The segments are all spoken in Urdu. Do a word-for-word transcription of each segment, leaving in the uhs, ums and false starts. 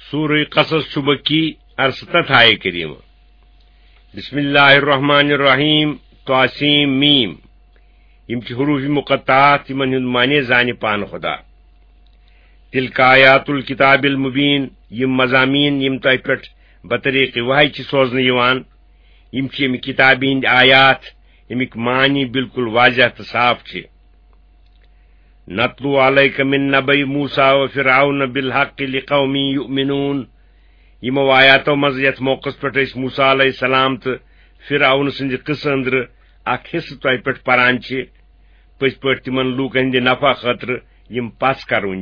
سورہ قصص شبکی ارستت آئے کریم بسم اللہ الرحمن الرحیم تواسیم میم یم چھ حروف مقطعات یمن ہند معنی زان پان خدا تلک آیات الکتاب المبین یم مضامین یم تہ پٹ بطریق وحی چھ سوزن یوان یم چھ یم کتاب ہند آیات یمک معنی بالکل واضح تو صاف چھ نتلو علیک من نبی موسیٰ و فرعون بالحق لقوم یؤمنون یم آیاتو مز یت موقع پہ موسیٰ علیہ السلام تو فرعون سند قصہ اندر اخ حصہ تہ پہ پران پز پہ تمن لوکن ہند نفع خاطر یم پس کرون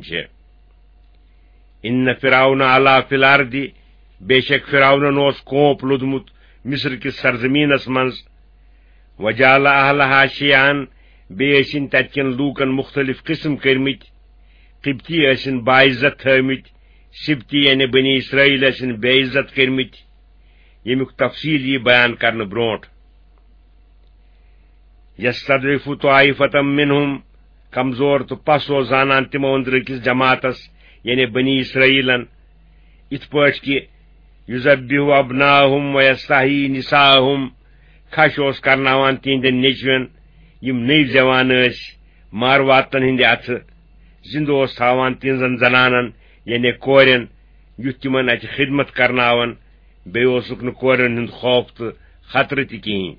ان فرعون علا فی الارض بے شک فرعون اس کوپ لودمت مصر کس سرزمینس منز وجعل اہلہا شیعان بیسن تتکن لوکن مختلف قسم کرمت قبطی یسن باعزت تھمت سبتی یعنی بنی اسرائیل یسن بے عزت کرمت یمیک تفصیل یہ بیان کرنے برونٹ یستضعف طائفة منہم کمزور تو پسو زانان تمو اندر کس جماعتس یعنی بنی اسرائیلن ات پاٹ کہ یذبح ابناہم ویستحیی نساءہم کھش اوس کرناوان تہندین نیچوین یم نئی زوان اس مارواتن ہند اتھ زندہ اوس تھاوان تہذن زنانن یعنی کورین یت تمن ات خدمت کرناون بے اوسک نہ کورین ہند خوف تو خطرہ تہ کہین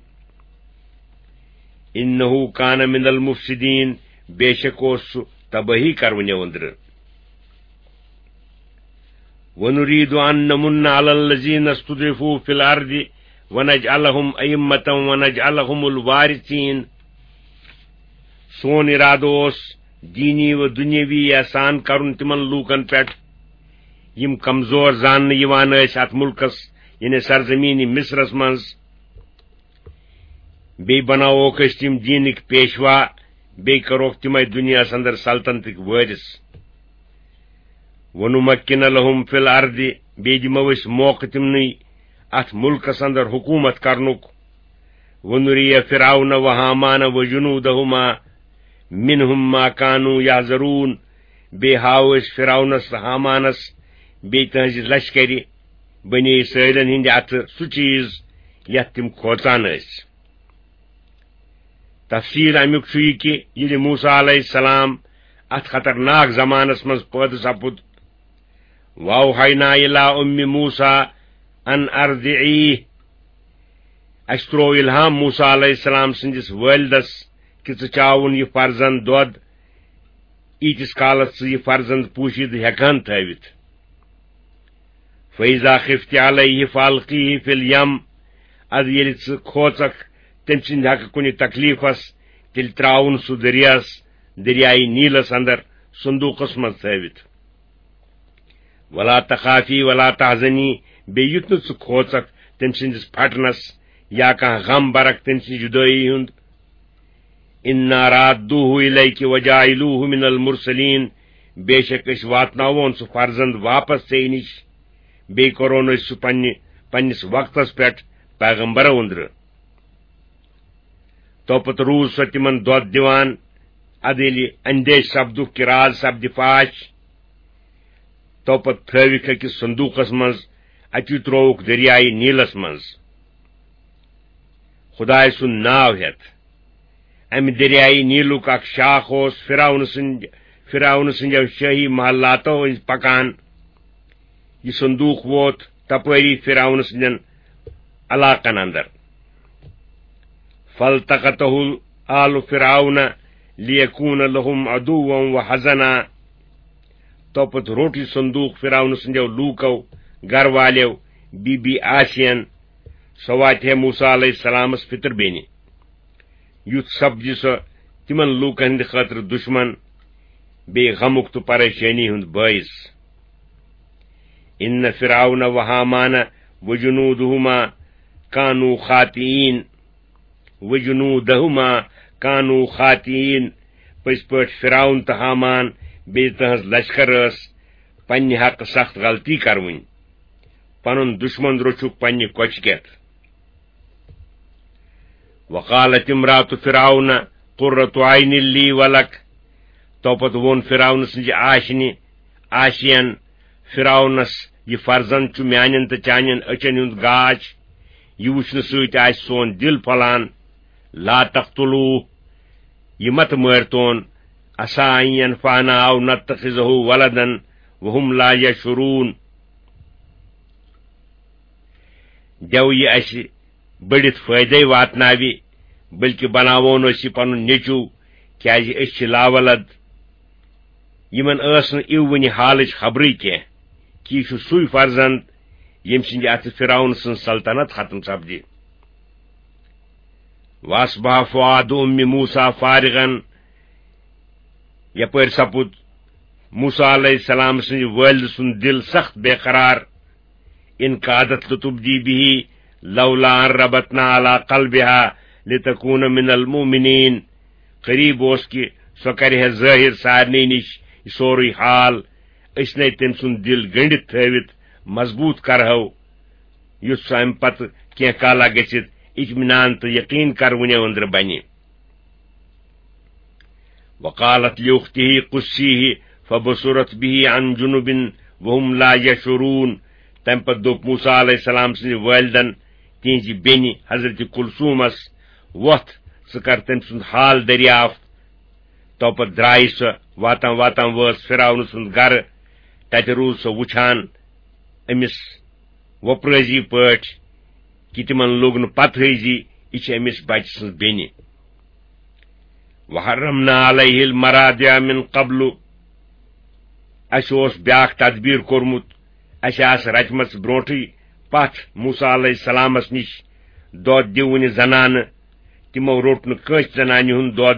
انہ کان من المفسدین بے شک اوس سہ تباہی کرونیو اندر ونريد ان نمن على الذين استضعفوا في الارض ونجعلهم ائمة ونجعلهم الوارثين سون ارادہ اوس دینی و دنیاوی احسان کرن تمن لوکن پہ یم کمزور زان یوان اس ات ملکس یعنی سرزمین مصرس منز بی بناوک اس تم دینک پیشوا بی کروک تم دنیا اندر سلطنتک وارث ونمکن لهم فی الارض بی دمو اس موقع تمنی ات ملکس اندر حکومت کرنک ونری فرعون و حامان و جنودہما منہم ما کانوا یحذرون بے ہاوس فرعونس حامانس بے تہذ لشکری بنی اسرائیلن ہند ات سہ چیز یت تم کھوژان اس تفصیل امیک چھ یہ کہ یل موسیٰ علیہ السلام ات خطرناک زمانس مز پید سپد واوحینا الی ام موسیٰ ان ارضعیہ اس ترو الہام موسیٰ علیہ السلام سندس والدس کہ ژٕ چاون یہ فرزند دود ایتس کالس ژٕ یہ فرزند پوشید ہیکان تھوت فیضا خفت علیہ فالقیہ فی الیم اد یل ژٕ کھوژکھ تم سند حق کن تکلیفس تیل تراون سہ دریاس دریائے نیلس اندر صندوقس مز تھوت ولا تخافی ولا تحزنی بیت نا ژٕ کھوژکھ تم سندس پھٹنس یا کھانا غم برکھ تم سن جدائی ہند انا رادوہ الیک وجاعلوہ من المرسلین بے شک اس واتناون سہ فرزند واپس ژے نش بی کرون اس سہ پنس وقتس پہ پیغمبرو اندر توپت روز سہ تمن دود دیوان اد یل اندیش سپدک کہ راز سپد فاش توپت تھوک اکس صندوقس مز اتی تروک دریائے نیلس مز خدائے سن ناو ہیت ام دریائے نیلک اخ شاخ اس فرعون سند فرعون سند شاہی محلاتو پکان یہ صندوق ووت تپری فرعون سندن علاقن اندر فالتقطه آل فرعون لیکون لهم عدوا وحزنا توپت روٹی صندوق فرعون سندو لوکو گھر والیو بی بی آسین سوات ہے موسیٰ علیہ السلام فطر بینی یت سپدی سہ تمن لوکن ہند خاطر دشمن بے غمک تو پریشانی ہند باعث ان فرعون و حامان وجنودہما کانوا خاطئین وجنودہما کانوا خاطئین پز پٹ فرعون تو حامان بی تہذ لشکر اس پنہ حق سخت غلطی کرون پنن دشمن رچک پنہ کوچکت وقالت امرات فرعون قرۃ عین لی ولک توپت وون فرعون سنج آشنی آشین فرعونس یہ فرزند چھ میانن تو چانن اچن ہند گاش یہ وچھن ست آس سون دل پھلان لا تقتلوه یہ مت مارتون عسى ان ينفعنا او نتخذه ولدا وهم لا يشعرون دیو یہ اس بڑت فائدے واتناوی بلکہ بناون اس پن نیچو کیاز اس لاولد یمن اسن ایونی حالچ خبری کی کی چھ سوی فرزند یم سند ات فرعون سن سلطنت ختم سپدی واصبح فؤاد ام موسى فارغا یپر سپود موسیٰ علیہ السلام سن والد سن دل سخت بے قرار ان قادت لتبدی به لولا ان ربطنا على قلبها لتكون من المؤمنین قریب اس کی سو کرہ ظاہر سارنی نش سوری حال اس نے تم سن دل گنڈت تھوت مضبوط کرہو یس سم پت کی کالا گھت اطمینان تو یقین کر ون اندر بنی وقالت لاخته قصيه فبصرت به عن جنب وهم لا يشعرون تم پت دوپ موسیٰ علیہ السلام سن والدن تہذ بینی حضرت کلثومس وتھ سہ کر تم سند حال دریافت تو پت درائی سہ واتان واتان وس فرعون سند گر تت روز سہ وچھان امس وپرزی پٹ کہ تمن لوگ ن پتہ زی یہ امس بچ سن بینی وحرمنا علیہ المراضع من قبل اس اوس بیاکھ تدبیر کورمت اس آس رچمت بروٹھے پتھ موسیٰ علیہ السلامس نش دود دیون زنان تمو روٹ ن کس زنانہ ہند دود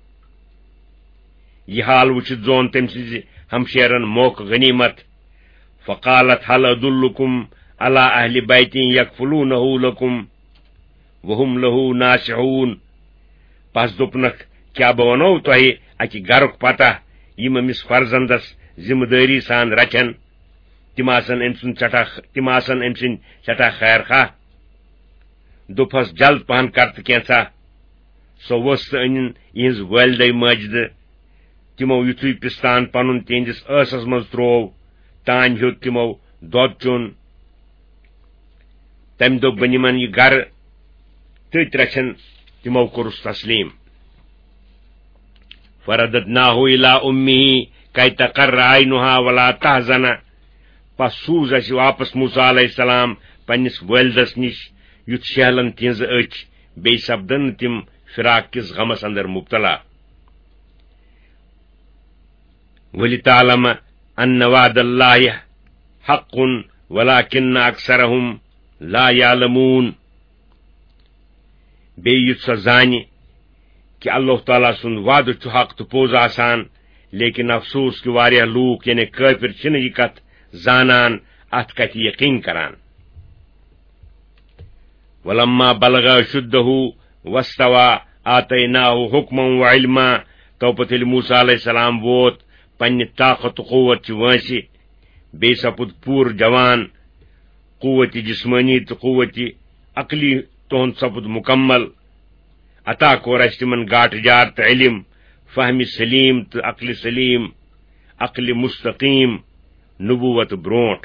یہ حال وچھت زون تم سز ہمشیرن موقع غنیمت فقالت هل ادلکم على اہل بیت یکفلونہ لکم وهم له ناصحون پس دپنک کیا بہ ونو تہ اکہ گرک پتہ یم امس فرزندس ذمہ داری سان رچن تم آسن ام سن چٹا تم آسن ام سن چٹا خیر خواہ دپس جلد پہن کرت کینسا سو وس ان یہ والدے ماجد تمو یتھے پستان پنن تہندس ٲسس مز ترو تان ہیوت تمو دود چون تم دپ بہ نمن یہ گر تت رچھن تمو کورس تسلیم فرددناه الى امه كي تقر عينها ولا تحزن پس سوز اس واپس موسیٰ علیہ السلام پنس والدس نش یت شہلن تہذ اچ بی سپدن تم فراق کس غمس اندر مبتلا ولتعلم ان وعد الله حق ولكن اکثرهم لا يعلمون بی یت سزانی کہ اللہ تعالیٰ سن وعد چھ حق تو پوز آسان لیکن افسوس کہ واریاہ لوک یعنی کافر چھن یہ کت زانان ات کت یقین کران ولما بلغ شدہ واستوى آتیناہ حکما وعلما توپت موسیٰ علیہ السلام ووت پنہ طاقت قوت چھ وانسی بی سپد پور جوان قوت جسمانی تو قوت عقلی تہند سپد مکمل عطا کور اس تمن گاٹ جار تو علم فہم سلیم تو عقل سلیم عقل مستقیم نبوت برونٹ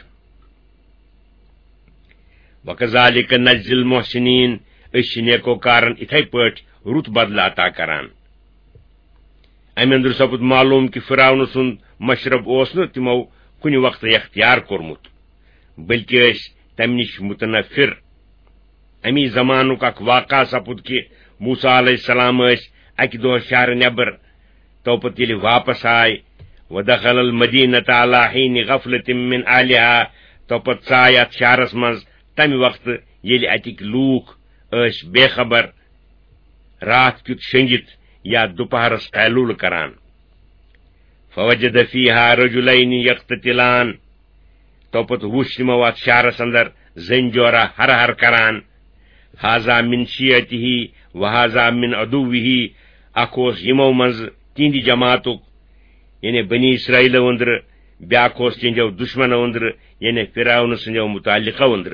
وکذالک نجزی المحسنین اس نیکو کارن اتھے پٹ رت بدل عطا کران ام اندر سپد معلوم کہ فرعون سن مشرب اوس نہ تمو کن وقت اختیار کورمت بلکہ اس تم نش متنفر امی زمانک اک واقع سپد کہ موسیٰ علیہ السلام اس اکہ دہ شہر نبر توپت یل واپس آئے ودخل المدینۃ علی حین غفلۃ من اہلها توپت ژایہ ات شہرس مز تمہ وقت یل اتک لوک اس بے خبر رات کیت شنگت یا دوپہرس قیلول کران فوجد فیہا رجلین یقتتلان توپت وچھ تمو ات شہرس اندر زن جورا ہر ہر کران ھذا من شیعتہ وہذا من عدوہ اکوس یمو مز تہندی جماعتک یعنی بنی اسرائیل اندر بیاکوس تہندو دشمن اندر یعنی فرعون سندو متعلقہ اندر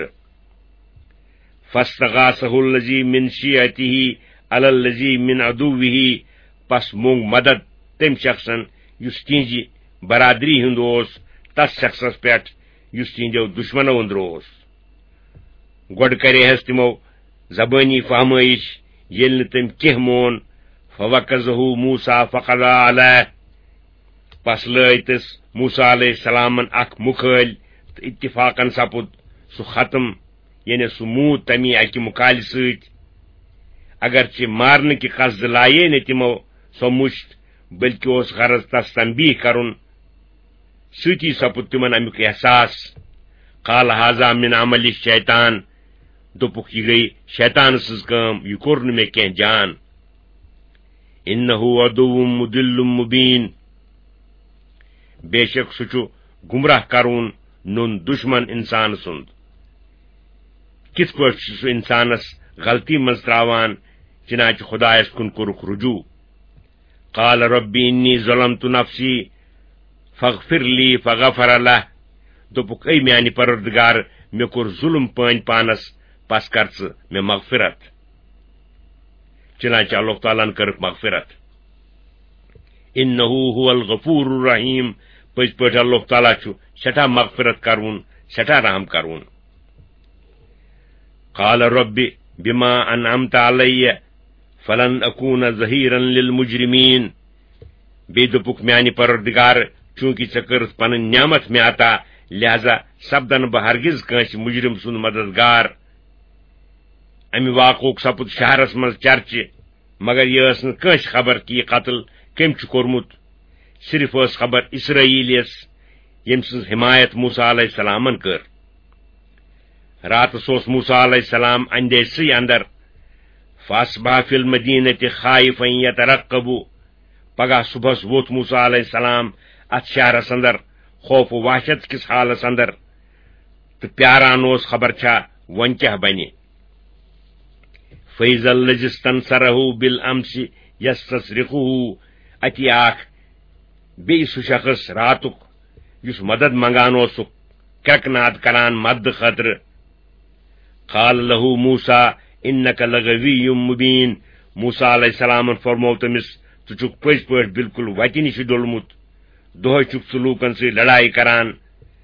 فاستغاثہ الذی من شیعتہ علی الذی من عدوہ پس مونگ مدد تم شخصن یس تہنزی برادری ہند اوس تس شخصس پہ یس تہندو دشمنو اندر اوس گۄڈٕ کریہس تمو زبانی فہمائش ییٚلہِ نہٕ تٔمۍ کینٛہہ مون فوقظہ موسیٰ فقضا علیہ پس لٲج تس موسیٰ علیہ السلامن اکھ مکھٲلۍ تہٕ اتفاقن سپُد سُہ ختم یعنی سُہ موٗد تمی اکہِ مکالہِ سۭتۍ اگرچہ مارنہٕ کہِ قصدٕ لایے نہٕ تمو سۄ مُشت بلکہ اوس غرض تس تنبیہ کرُن سۭتی سپُد تمن امیُک احساس قال ھذا من عمل الشیطان دوٚپُکھ یہِ گٔیہِ شیطان سٕنٛز کٲم یہِ کوٚر نہٕ مےٚ کینٛہہ جان انہ عدو مضل مبین بے شک سُہ چھُ گمراہ کرون نون دشمن انسان سُنٛد کِتھ پٲٹھۍ چھُ سُہ انسانس غلطی منٛز تراوان چنانچہ خدایس کُن کوٚرُکھ رجوع قال ربی انی ظلمت نفسی فاغفر لی فغفر لہ دوٚپُکھ اے میانہِ پروردگار مےٚ کوٚر ظلم پٲنۍ پانس پس کر ژٕ مےٚ مغفرت چنانچہ اللہ تعالیٰ ہن کٔرٕکھ مغفرت انہ هو الغفور الرحیم پٔزۍ پٲٹھۍ اللہ تعالیٰ چھُ سٹھاہ مغفرت کرون سٹھاہ رحم کرون قال رب بما انعمت علی فلن اکون ظہیرا للمجرمین بیٚیہِ دوٚپُکھ میانہِ پروردگار چونکہ ژےٚ کٔرٕتھ پنٕنۍ نعمت مےٚ عطا لہذا سپدن بہٕ ہرگز کٲنٛسہِ مجرم سُنٛد مددگار امہِ واقعُک سپُد شہرس منٛز چرچہِ مگر یہ ٲس نہٕ کٲنٛسہِ خبر کہ یہ قتل کٔمۍ چھُ کوٚرمُت صرف ٲس خبر اسرائیلیس ییٚمہِ سٕنٛز حمایت موسیٰ علیہ السلامن کٔر راتس اوس موسیٰ علیہ السلام اندیسٕے اندر فاصبح فی المدینۃ خائفا یترقب پگاہ صبحس ووت موسیٰ علیہ السلام اتھ شہرس اندر خوف و وحشت کس حالس اندر تہٕ پیاران اوس خبر چھا وۄنۍ کیاہ بنہِ فیض الذی استنصرہ بالامس یستصرخہ اتی اکھ بیٚیہِ سُہ شخص راتُک یُس مدد منگان اوسُکھ کرکناد کران مدد خٲطرٕ قال له موسیٰ انک لغوی مبین موسیٰ علیہ السلامن فرموو تٔمِس ژٕ چھُکھ پٔزۍ پٲٹھۍ بالکل وتہِ نِش ڈوٚلمُت دۄہے چھُکھ ژٕ لوٗکن سۭتۍ لڑایہِ کران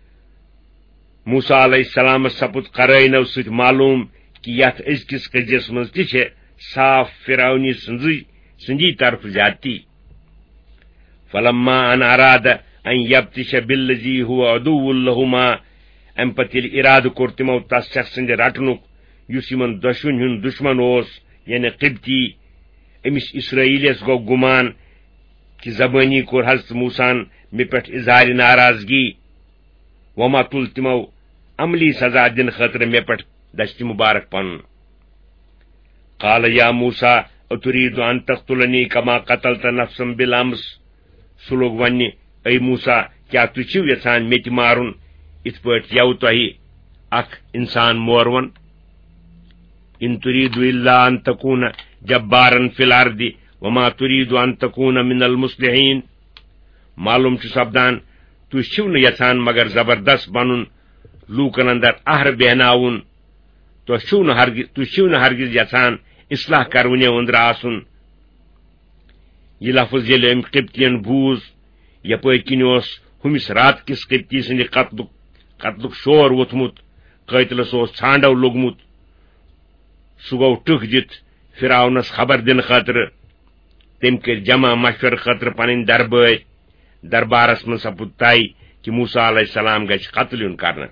موسیٰ علیہ السلامس سپُد قرٲینو سۭتۍ معلوم کہ یتھ أزکِس قضیس منٛز تہِ چھےٚ صاف فرعونی سٕنٛزٕے سٕنٛدی طرفہٕ زیادتی فلما ان اراد ان یبطش بالذی هو عدو لہما امہِ پتہٕ ییٚلہِ ارادٕ کوٚر تِمو تس شخص سٕنٛدِ رٹنُک یُس یِمن دۄشوٕنۍ ہُنٛد دشمن اوس یعنی قبطی أمِس اسرائیلیس گوٚو گُمان کہ زبٲنی کوٚر حضرت موسیٰ مےٚ پٮ۪ٹھ اظہارِ ناراضگی وما تُل تِمو عملی سزا دِنہٕ خٲطرٕ مےٚ پٮ۪ٹھ دشتہِ مبارک پنُن قال یا موسیٰ اتریٖد ان تقتلنی کما قتلت نفسا بالامس سُہ لوگ وننہِ اے موسیٰ کیاہ تُہۍ چھِو یژھان مےٚ تہِ مارُن یِتھ پٲٹھۍ یوٕ تۄہہِ اکھ انسان مورون ان تريد الا ان تكون جبارا في الارض وما تريد ان تكون من المصلحين معلوم چھُ سپدان تُہۍ چھِو نہٕ یژھان مگر زبردست بنُن لوٗکن اندر اہر بیہناوُن تۄہہِ چھِو نہٕ ہرگز تُہۍ چھِو نہٕ ہرگز یژھان اصلاح کرونیو أنٛدرٕ آسُن یہِ لفظ ییٚلہِ أمۍ قبطین بوٗز یپٲرۍ کِنۍ اوس ہُمِس رات کِس قبطی سٕنٛدِ قتلُک قتلُک شور ووٚتھمُت قٲتلس اوس ژھانڈو لوٚگمُت سُہ گوٚو ٹٕکھ دِتھ فرعونس خبر دِنہٕ خٲطرٕ تٔمۍ کٔرۍ جمع مشورٕ خٲطرٕ پنٕنۍ دربٲرۍ دربارس منٛز سپُد طے کہ موسیٰ علیہ السلام گژھِ قتل یُن کرنہٕ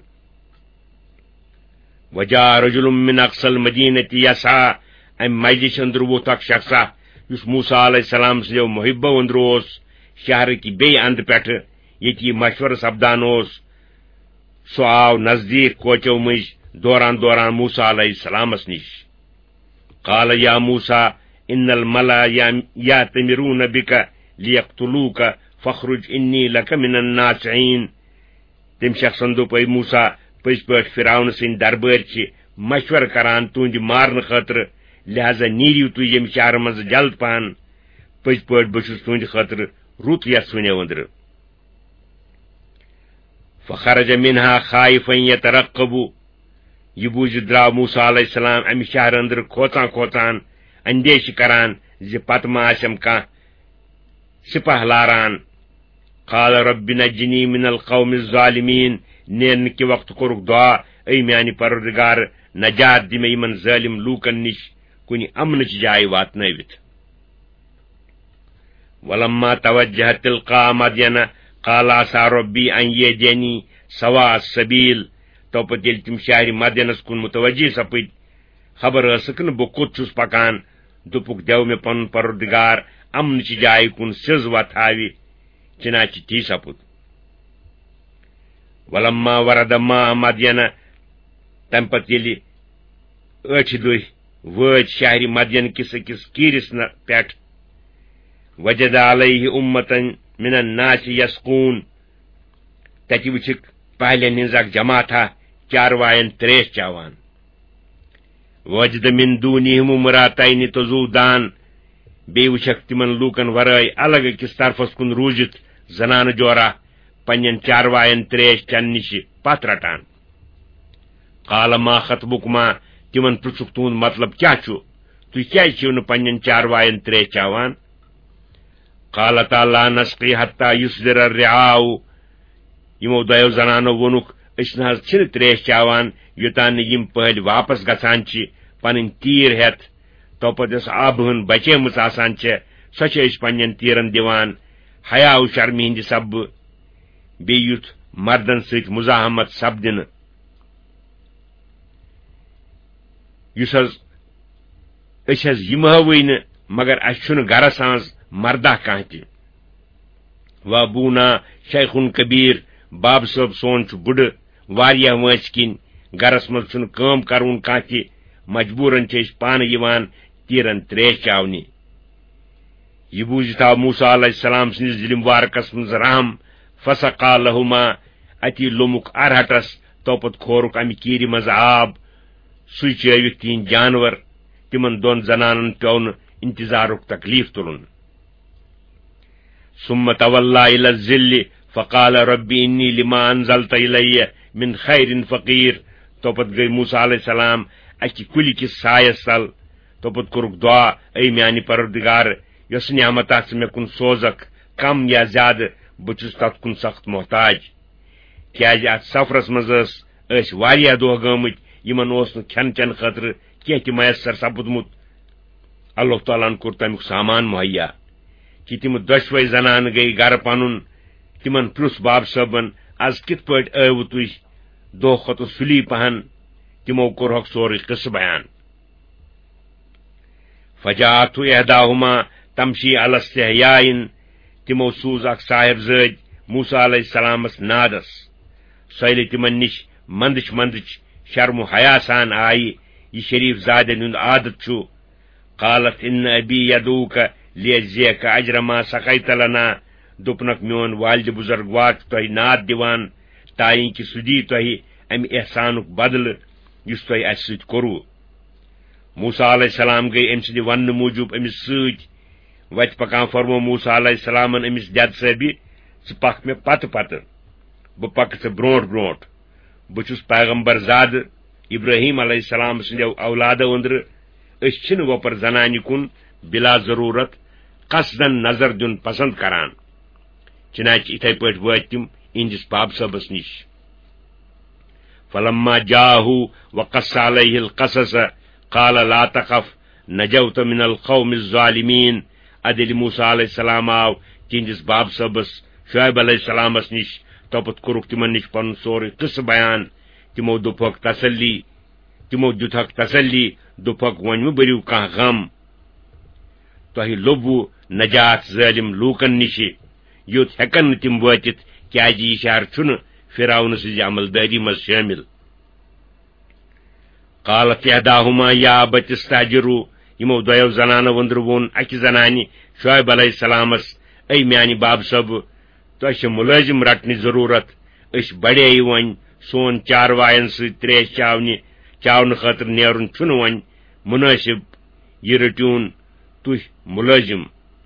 وجاء رجل من اقصى المدینۃ یسعیٰ امہِ مجلسہِ أنٛدرٕ ووٚتھ اکھ شخصا یُس موسیٰ علیہ السلام سٕنٛدیو محبو أنٛدرٕ اوس شہرٕکۍ بیٚیہِ اندٕ پٮ۪ٹھٕ ییٚتہِ یہِ مشورٕ سپدان اوس سُہ آو نزدیٖک کوچو مٔنٛزۍ دوران دوران موسیٰ علیہ السلامس نِش قال یا موسیٰ ان الملا یأتمرون بک لیقتلوک فاخرج انی لک من الناصحین تٔمۍ شخصن دوٚپ اے موسیٰ پٔزۍ پٲٹھۍ فرعون سٕنٛدۍ دربٲرۍ چھِ مشورٕ کران تُہنٛدِ مارنہٕ خٲطرٕ لہذا نیٖرِو تُہۍ ییٚمہِ شہرٕ منٛز جلد پہن پٔزۍ پٲٹھۍ بہٕ چھُس تُہنٛدِ خٲطرٕ رُت یژھوٕنیو أنٛدرٕ فخرج منها خائفا یترقب یہ بوٗزِتھ درٛاو موسیٰ علیہ السلام امہِ شہرٕ أنٛدرٕ کھوژان کھوژان اندیشہِ کران زِ پتہٕ ما آسٮ۪م کانٛہہ سپاہ لاران قال رب نجنی من القوم الظالمین نیرنہٕ کہِ وقتہٕ کوٚرُکھ دعا اے میانہِ پروردگار نجات دِ مےٚ یِمن ظٲلم لوٗکن نِش کُنہِ امنٕچ جایہِ واتنٲوِتھ. ولما توجہ تلقاء مدینہ قال عسى ربی ان یہدینی سواء السبیل. توپت ییٚلہِ تِم شہرِ مدینس کُن متوجہ سپٕدۍ خبر ٲسٕکھ نہٕ بہٕ کوٚت چھُس پکان دوٚپُکھ دیو مےٚ پنُن پروردگار امنٕچہِ جایہِ کُن سیٚز وتھ ہاوِ. چنانچہ تی سپُد. ولما ورد ماء مدینہ تمہِ پتہٕ ییٚلہِ ٲٹھِ دۄہہِ وٲتۍ شہرِ مدین کِس أکِس کیٖرِس پٮ۪ٹھ وجد علیہ امتن من الناس یسقون. تتہِ وٕچھِکھ پہلٮ۪ن ہٕنٛز اکھ جماعتھا چاروایَن تریش چاوان. وجد من دونہم امراتین تذودان. بیٚیہِ وٕچھکھ تِمن لوٗکن ورٲے الگ أکِس طرفس کُن روٗزِتھ زنانہٕ جورا پننٮ۪ن چاروایَن تریش چٮ۪نہٕ نِش پتھ رٹان. قال ما خطبکما. تِمن پرژھُکھ تُہُنٛد مطلب کیاہ چھُ؟ تُہۍ کیازِ چھِو نہٕ پننٮ۪ن چاروایَن تریش چاوان؟ قالتا لا نسقی حتى یصدر الرعاء. یِمو دۄیو زنانو ووٚنُکھ أسۍ نہ حظ چھِنہٕ تریش چاوان یوٚتانۍ نہٕ یِم پہلۍ واپس گژھان چھِ پنٕنۍ تیٖر ہٮ۪تھ. توپت یۄس آبہٕ ہن بچیمٕژ آسان چھےٚ سۄ چھِ أسۍ پننٮ۪ن تیٖرن دِوان حیا و شرمہِ ہٕنٛدِ سببہٕ بیٚیہِ یُتھ مردن سۭتۍ مزاحمت سپدِنہٕ. یُس حظ أسۍ حظ یِم ہاوٕے نہٕ مگر اسہِ چھُنہٕ گرس منٛز مردہ کانٛہہ تہِ. وابونا شیخُن کبیٖر. باب صٲب سون چھُ بُڈٕ واریاہ وٲنٛسہِ کِنۍ گرس منٛز چھُنہٕ کٲم کرُن کانٛہہ تہِ. مجبوٗرن چھِ أسۍ پانہٕ یِوان تیٖرن تریش چاونہِ. یہِ بوٗزِتھ آو موسیٰ علیہ السلام سٕنٛدِس دِلہِ مبارکس منٛز رحم. فسقا لہما. اتی لوٚمُکھ ارہٹس. توپت کھورُکھ امہِ کیٖرِ منٛز آب. سُے چٲوِکھ تِہنٛدۍ جانور. تِمن دۄن زنانن پیوٚو نہٕ انتظارُک تکلیف تُلُن. ثم تولى الى الظل فقال ربي اني لما انزلت الي من خير فقير. توپت گٔے موسیٰ علیہ السلام اکہِ کُلہِ کِس سایس تل. توپت کوٚرُکھ دعا اے میانہِ پروردگار یۄس نعمتا ژٕ مےٚ کُن سوزکھ کم یا زیادٕ بہٕ چھُس تتھ کُن سخت محتاج. کیازِ اتھ سفرس منٛز ٲس ٲسۍ واریاہ دۄہ گٲمٕتۍ یِمن اوس نہٕ کھٮ۪ن چٮ۪ن خٲطرٕ کینٛہہ تہِ میسر سپُدمُت. اللہ تعالیٰ ہن کوٚر تمیُک سامان مہیا کہ تِم دۄشوے زنانہٕ گٔیہِ گرٕ پنُن. تِمن پرُژھ باب صٲبن از کِتھ پٲٹھۍ آوٕ تُہۍ دۄہ کھۄتہٕ سُلی پہن. تِمو کوٚرہکھ سورُے قصہٕ بیان. فجاءته احداهما تمشي على استحياء. تِمو سوٗز اکھ صاحب زٲدۍ موسیٰ علیہ السلامس نادس. سۄ ییٚلہِ تِمن نِش منٛدٕچ منٛدٕچ شرم و حیا سان آیہِ یہِ شریف زادٮ۪ن ہُنٛد عادت چھُ. قالت ان ابی یدعوک لیجزیک اجر ما سقیت لنا. دوٚپنکھ میون والدِ بُزرگوار چھُ تۄہہِ ناد دِوان تاین کہِ سُہ دی تۄہہِ امہِ احسانُک بدلہٕ یُس تۄہہِ اسہِ سۭتۍ کوٚروٕ. موسیٰ علیہ السلام گٔیہِ أمۍ سٕنٛدِ وننہٕ موٗجوٗب أمِس سۭتۍ. وتہِ پکان فرمو موسیٰ علیہ السلامن أمِس دٮ۪د صٲبہِ ژٕ پکھ مےٚ پتہٕ پتہٕ بہٕ پکہٕ ژٕ برونٛٹھ برونٛٹھ. بہٕ چھُس پیغمبر زادٕ ابراہیم علیہ السلام سٕنٛدیو اولادو أنٛدرٕ. أسۍ چھِنہٕ وۄپر زنانہِ کُن بلا ضروٗرت قصدن نظر دیُن پسند کران. چنانچہ یِتھے پٲٹھۍ وٲتۍ تِم اِہنٛدِس باب صٲبس نِش. فلما جاءه وقص عليه القصص قال لا تخف نجوت من القوم الظالمين. ادیل موسیٰ علیہ السلام آو تِہنٛدِس باب صٲبس شعیب علیہ السلامس نِش. توپت کوٚرُکھ تِمن نِش پنُن سورُے قصہٕ بیان. تِمو دوٚپہکھ تسلی تِمو دِیُتہکھ تسلی دوٚپہکھ وۄنۍ مہٕ بٔرِو کانٛہہ غم. تۄہہِ لوٚبوٕ نجات ظٲلم لوٗکن نِشہِ. یوٚت ہٮ۪کن نہٕ تِم وٲتِتھ کیازِ یہِ شہر چھُنہٕ فرعون سٕنٛزِ عملدٲری منٛز شٲمِل. قالت احداهما یا ابت استاجروا. یِمو دۄیو زنانو أنٛدرٕ ووٚن اکہِ زنانہِ شعیب علیہ السلامس اے میانہِ باب صٲب تۄہہِ چھِ مُلٲزِم رٹنٕچ ضروٗرت. أسۍ بڑییہِ وۄنۍ سون چاروایَن سۭتۍ تریش چاونہِ چاونہٕ خٲطرٕ نیرُن چھُنہٕ وۄنۍ مُنٲسِب. یہِ رٔٹِوُن تُہۍ مُلٲزِم.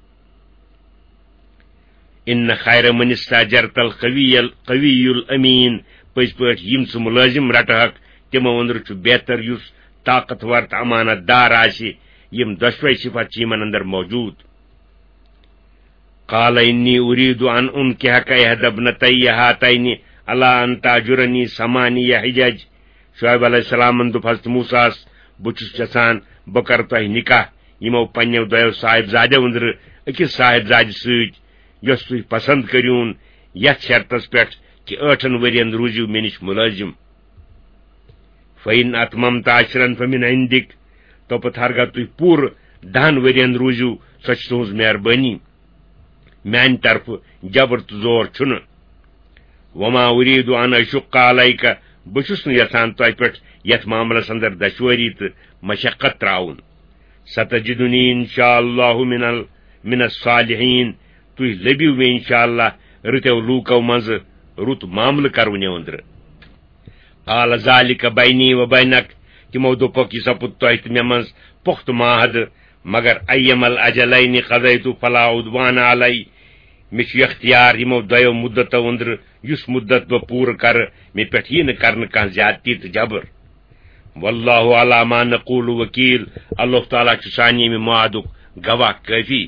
ان خیر من استاجرت القوی القوی الامین. پٔزۍ پٲٹھۍ یِم ژٕ مُلٲزِم رٹہکھ تِمو أنٛدرٕ چھُ بہتر یُس طاقتور تہٕ امانت دار آسہِ. یِم دۄشوے صفت چھِ یِمن اندر موجوٗد. قال انی اریٖدُ ان انکحک احدى ابنتي هاتین الا ان تاجرنی ثمانیہ حجج شعیب علیہ السلام دوٚپ حضرت موسیٰ ہس بہٕ چھُس یژھان بہٕ کرٕ تۄہہِ نکاح یِمو پننیو دۄیو صاحب زادیو أنٛدرٕ أکِس صاحب زادِ سۭتۍ یۄس تُہۍ پسند کٔرۍہوٗن یتھ شرطس پٮ۪ٹھ کہِ ٲٹھن ؤرین روٗزِو مےٚ نِش مُلٲزِم فإن أتممت عشرا فمن عندك توپت ہرگاہ تُہۍ پوٗرٕ دہن ؤرین روٗزِو سۄ چھِ تُہنٛز مہربٲنی میانہِ طرفہٕ جبر تہٕ زور چھُنہٕ وما أريد أن أشق عليك بہٕ چھُس نہٕ یژھان تۄہہِ پٮ۪ٹھ یتھ معاملس اندر دشوٲری تہٕ مشقت تراوُن ستجدنی انشاء اللہ من ال من الصالحین تُہۍ لٔبِو مےٚ انشاء اللہ رٕتیو لوٗکو منٛزٕ رُت معاملہٕ کرونیو أنٛدرٕ قال ذلك بینی و بینک تِمو دوٚپکھ یہِ سپُد تۄہہِ تہٕ مےٚ منٛز پۄختہٕ معاہدٕ مگر ایم الاجلین قضیت فلا عدوان علی مےٚ چھُ اختیار یِمو دۄیو مُدتو أنٛدرٕ یُس مُدت بہٕ پوٗرٕ کرٕ مےٚ پٮ۪ٹھ یی نہٕ کرنہٕ کانٛہہ زیادتی تہٕ جبر واللہ علی ما نقول وکیل اللہ تعالیٰ چھُ سانہِ ییٚمہِ معادُک گواہ کٲفی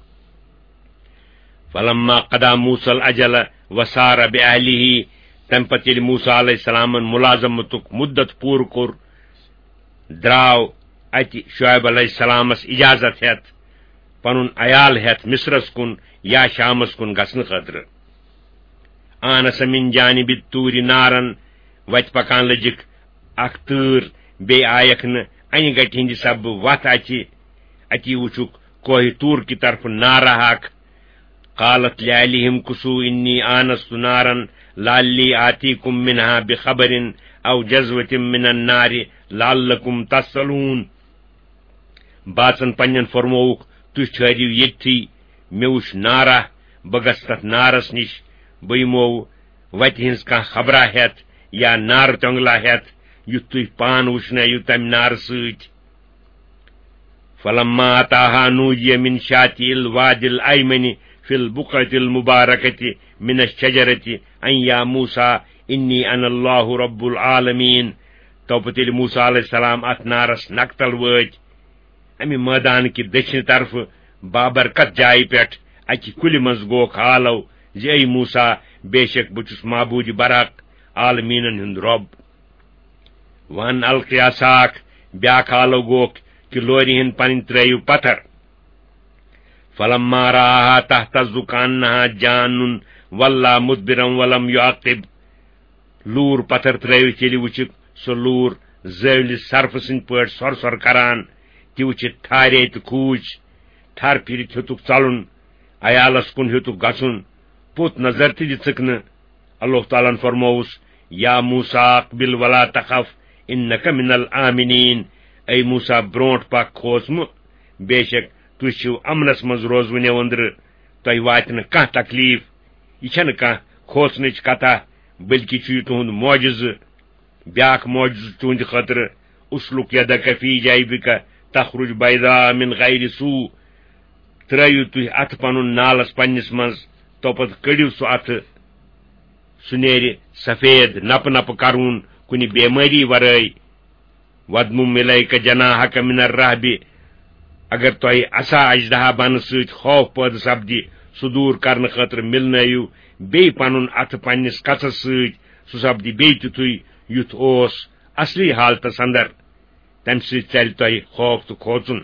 فلما قضى موسى الاجل وسار بأهله تمہِ پتہٕ ییٚلہِ موسیٰ علیہ السلامن مُلازمتُک مُدت پوٗرٕ کوٚر درٛاو اتہِ شعیب علیہ السلامس اجازت ہٮ۪تھ پنُن عیال ہٮ۪تھ مصرس کُن یا شامس کُن گژھنہٕ خٲطرٕ آنس من جانب الطور نارن وتہِ پکان لٔجِکھ اکھ تۭر بیٚیہِ آیکھ نہٕ انہِ گٹہِ ہٕنٛدِ سببہٕ وتھ اتہِ اتی وٕچھُکھ کوہِ طور کی طرفہٕ نارا اکھ قالت لأهلهم كثوا إني آنست نارا لعلي آتيكم منها بخبر أو جزوة من النار لعلكم تصلون باژن پننٮ۪ن فرمووُکھ تُہۍ ٹھٔہرِو ییٚتھی مےٚ وٕچھ نارا بہٕ گژھٕ تتھ نارس نِش بہٕ یِمو وتہِ ہٕنٛز کانٛہہ خبرا ہٮ۪تھ یا نارٕ تۄنگلا ہٮ۪تھ یُتھ تُہۍ پان وٕچھنٲیِو تمہِ نارٕ سۭتۍ فلما أتاها نودي من شاطئ الوادي الأيمن في البقعة المباركة من الشجرة أن يا موسى إني أنا الله رب العالمين توپت ییٚلہِ موسیٰ علیہ السلام اتھ نارس نقتل وٲتۍ امہِ مٲدان کہِ دٔچھنہِ طرفہٕ بابرکت جایہِ پٮ۪ٹھ اکہِ کُلہِ منٛز گوکھ حالو زِ اے موسیٰ بے شک بہٕ چھُس معبوٗدِ برحق عالمیٖنن ہُنٛد رۄب ون القِ عصاک بیاکھ حالو گوکھ کہ لورِ ہٕنٛدۍ پنٕنۍ ترٲیِو پتھر فلما رآها تهتز كأنها جان ولى مدبرا ولم يعقب لور پتھر ترٲوِتھ ییٚلہِ وٕچھِکھ سُہ لور زٲولِس سرفہٕ سٕنٛدۍ پٲٹھۍ سۄر سۄر کران تہِ وٕچھِتھ ٹھارے تہٕ کھوٗژ ٹھر پھِرِتھ ہیوٚتُکھ ژلُن عیالس کُن ہیوٚتُکھ گژھُن پوٚت نظر تہِ دِژٕکھ نہٕ اللہ تعالیٰ ہن فرمووُس یا موسیٰ اقبل ولا تخف انك من الآمنین اے موسیٰ برونٹھ پکھ کھوژمہٕ بے شک تُہۍ چھِو امنس منٛز روزوٕنیو أنٛدرٕ تۄہہِ واتہِ نہٕ کانٛہہ تکلیٖف یہِ چھنہٕ کانٛہہ کھوژنٕچ کتھا بلکہِ چھُ یہِ تُہُنٛد معجزٕ بیاکھ معجزٕ تُہنٛدِ خٲطرٕ اسلُک یدک فی جیبک تخرج بیضاء من غیر سوء ترٲیِو تُہۍ اتھٕ پنُن نالس پننِس منٛز توپت کٔڑِو سُہ اتھٕ سُہ نیرِ سفید نپہٕ نپہٕ کرون کُنہِ بٮ۪مٲری ورٲے ودمم الیک جناحک من الرہبِ اگر تۄہہِ عصا اجدہا بنہٕ سۭتۍ خوف پٲدٕ سپدِ سُہ دوٗر کرنہٕ خٲطرٕ مِلنٲیِو بیٚیہِ پنُن اتھٕ پننِس کژس سۭتۍ سُہ سپدِ بیٚیہِ تِتھُے یُتھ اوس اصلی حالتس اندر تمہِ سۭتۍ ژلہِ تۄہہِ خوف تہٕ کھوژُن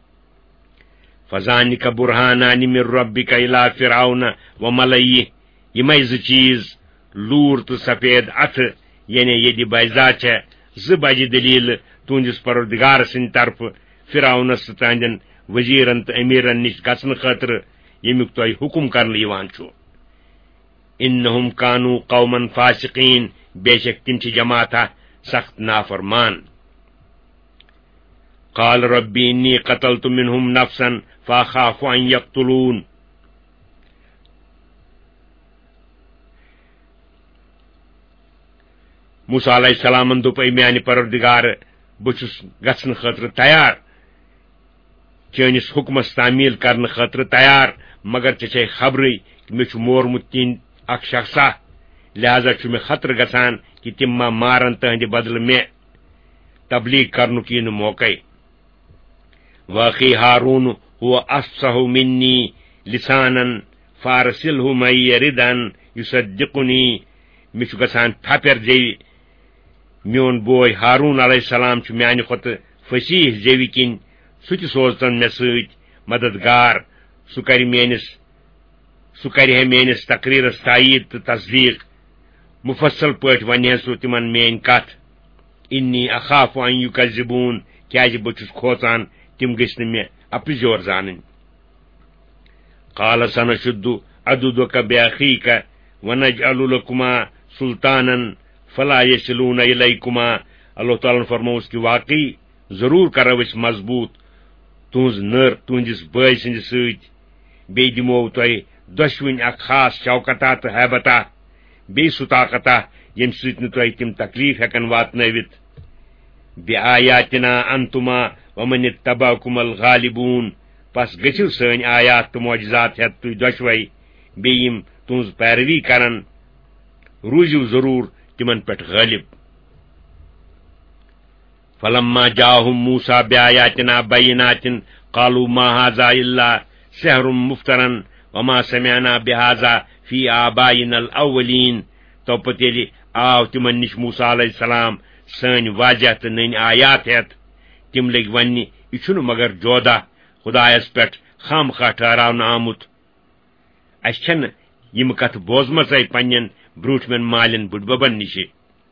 فذانک برہانان من ربک الی فرعون وملئہ یِمے زٕ چیٖز لوٗر تہٕ سفید اتھٕ یعنی ییٚتہِ بیضا چھےٚ زٕ بجہِ دلیٖلہٕ تُہنٛدِس پروردگار سٕنٛدِ طرفہٕ فرعونس تہٕ تہنٛدٮ۪ن وزیرن تہٕ امیرن نِش گژھنہٕ خٲطرٕ ییٚمیُک تۄہہِ حُکم کرنہٕ یِوان چھُ انہم کانوا قوما فاسقین بے شک تِم چھِ جماعتھا سخت نافرمان قال ربی انی قتلت منہم نفسا فاخاف ان یقتلون موسیٰ علیہ السلامن دوٚپ اے میانہِ پروردگار بہٕ چھُس گژھنہٕ خٲطرٕ تیار چٲنِس حُکمس تعمیٖل کرنہٕ خٲطرٕ تیار مگر ژےٚ چھے خبرٕے کہِ مےٚ چھُ مورمُت تِہنٛدۍ اکھ شخصا لہذا چھُ مےٚ خطرٕ گژھان کہِ تِم ما مارن تٕہنٛدِ بدلہٕ مےٚ تبلیغ کرنُک یی نہٕ موقعے واقعی ہارون هو افصح منی لسانا فارسلہ معی ردا یصدقنی مےٚ چھُ گژھان پھپٮ۪ر زیوِ میون بوے ہارون علیہ السلام چھُ میانہِ کھۄتہٕ فصیح زیوِ کِنۍ سُہ تہِ سوزتن مےٚ سۭتۍ مددگار سُہ کرِ میٲنِس سُہ کرِ ہے میٲنِس تقریرس تایید تہٕ تصدیق مفصل پٲٹھۍ ونہِ ہے سُہ تِمن میٲنۍ کتھ انی اخاف ان یکذبون کیازِ بہٕ چھُس کھوژان تِم گٔژھۍ نہٕ مےٚ اپٕزیور زانٕنۍ قال سنشد عضدک باخیک ونجعل لکما سلطانا فلا یصلون الیکما اللہ تعالیٰ فرموس کہ واقعی ضرور کرو أسۍ مضبوط تُہنٛز نٔر تُہنٛدِس بٲے سٕنٛدِ سۭتۍ بیٚیہِ دِمو تۄہہِ دۄشوٕنۍ اکھ خاص شوکتا تہٕ حیبتا بیٚیہِ سُہ طاقتا ییٚمہِ سۭتۍ نہٕ تۄہہِ تِم تکلیف ہٮ۪کن واتنٲوِتھ بِآیاتنا انتما ومن اتبعکم الغالبون پس گٔژھِو سٲنۍ آیات تہٕ معجزات ہٮ۪تھ تُہۍ دۄشوے بیٚیہِ یِم تُہنٛز پیروی کرن روٗزِو ضروٗر تِمن پٮ۪ٹھ غٲلب فلما جاءهم موسى بآياتنا بينات قالوا ما هذا إلا سحر مفترى وما سمعنا بهذا في آبائنا الأولين توپت ییٚلہِ آو تِمن نِش موسیٰ علیہ السلام سٲنۍ واضح تہٕ نٔنۍ آیات ہٮ۪تھ تِم لٔگۍ وننہِ یہِ چھُنہٕ مگر جودہ خدایس پٮ۪ٹھ خام خواہ ٹھہراونہٕ آمُت اَسہِ چھنہٕ یِم کتھٕ بوزمژے پننٮ۪ن برٛوٗنٛٹھمٮ۪ن مالٮ۪ن بُڈببن نِشہِ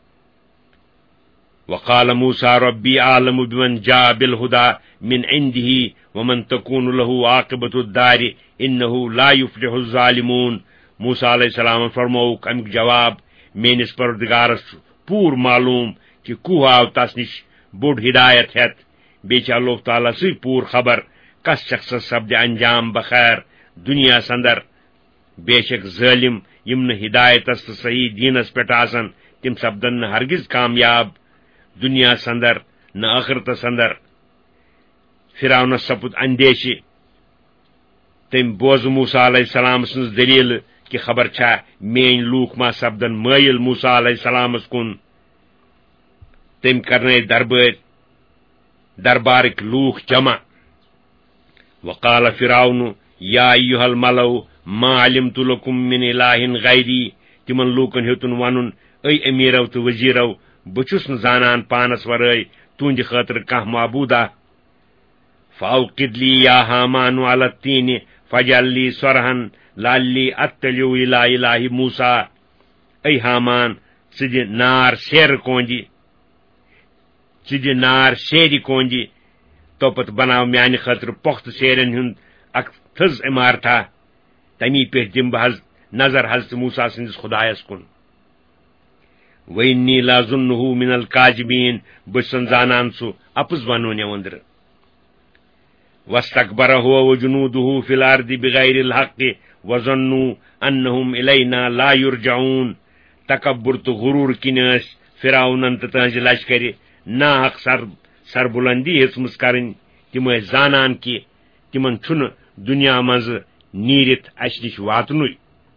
وقال موسى ربي أعلم بمن جاء بالهدى من عنده ومن تكون له عاقبة الدار إنه لا يفلح الظالمون موسى علیہ السلام فرموک امیُک جواب میٲنِس پروردگارس پوٗر معلوم کہ کوٗ آو تس نِش بوٚڑ ہدایت ہٮ۪تھ بیٚیہِ چھِ اللہ تعالیٰ سٕے پوٗر خبر کس شخصس سپدِ انجام بخیر دُنیاہس اندر بے شک ظٲلم یِم نہٕ ہدایتس تہٕ صحیح دیٖنس پٮ۪ٹھ آسن تِم سپدن نہٕ ہرگز کامیاب دُنیاہس اندر نہ ٲخرتس اندر فرعونس سپُد اندیشہِ تٔمۍ بوز موسیٰ علیہ السلام سٕنٛز دلیٖلہٕ کہ خبر چھا میٲنۍ لوٗکھ ما سپدن مٲیل موسیٰ علیہ السلامس کُن تٔمۍ کرنٲے دربٲرۍ دربارٕکۍ لوٗکھ جمع وقال فرعون یا ایُہا الملو ما علمت لکم من الہ غیری تِمن لوٗکن ہیوٚتُن ونُن اے امیٖرو تہٕ وزیٖرو بہٕ چھُس نہٕ زانان پانس ورٲے تُہنٛدِ خٲطرٕ کانٛہہ معبوٗدا فاوقد لی یا حامان علی الطین فجعل لی صرحن لعلی اطلع الی الہ موسیٰ اے حامان ژٕ دِ نار سیرٕ کونجہِ ژٕ دِ نار سیرِ کونجہِ توپت بناو میانہِ خٲطرٕ پۄختہٕ سیرٮ۪ن ہُنٛد اکھ تھٔز عمارتھا تمی پٮ۪ٹھ دِمہٕ بہٕ حض نظر حضرت موسیٰ سٕنٛدِس خدایس کُن وَإِنِّی لَأَظُنُّهُ مِنَ الْكَاذِبِينَ بہٕ چھُسن زانان سُہ اپُز ونوٕنہِ وندرٕ وَاسْتَكْبَرَ هُوَ وَجُنُودُهُ فِي الْأَرْضِ بِغَيْرِ الْحَقِّ وَظَنُّوا أَنَّهُمْ إِلَيْنَا لَا يُرْجَعُونَ تکبر تہٕ غروٗر کِنۍ ٲسۍ فرعونن تہٕ تہنٛزِ لشکرِ ناحق سر سربلندی ہیژمٕژ کرٕنۍ تِم ٲسۍ زانان کہِ تِمن چھُنہٕ دُنیا منٛزٕ نیٖرِتھ اَسہِ نِش واتنُے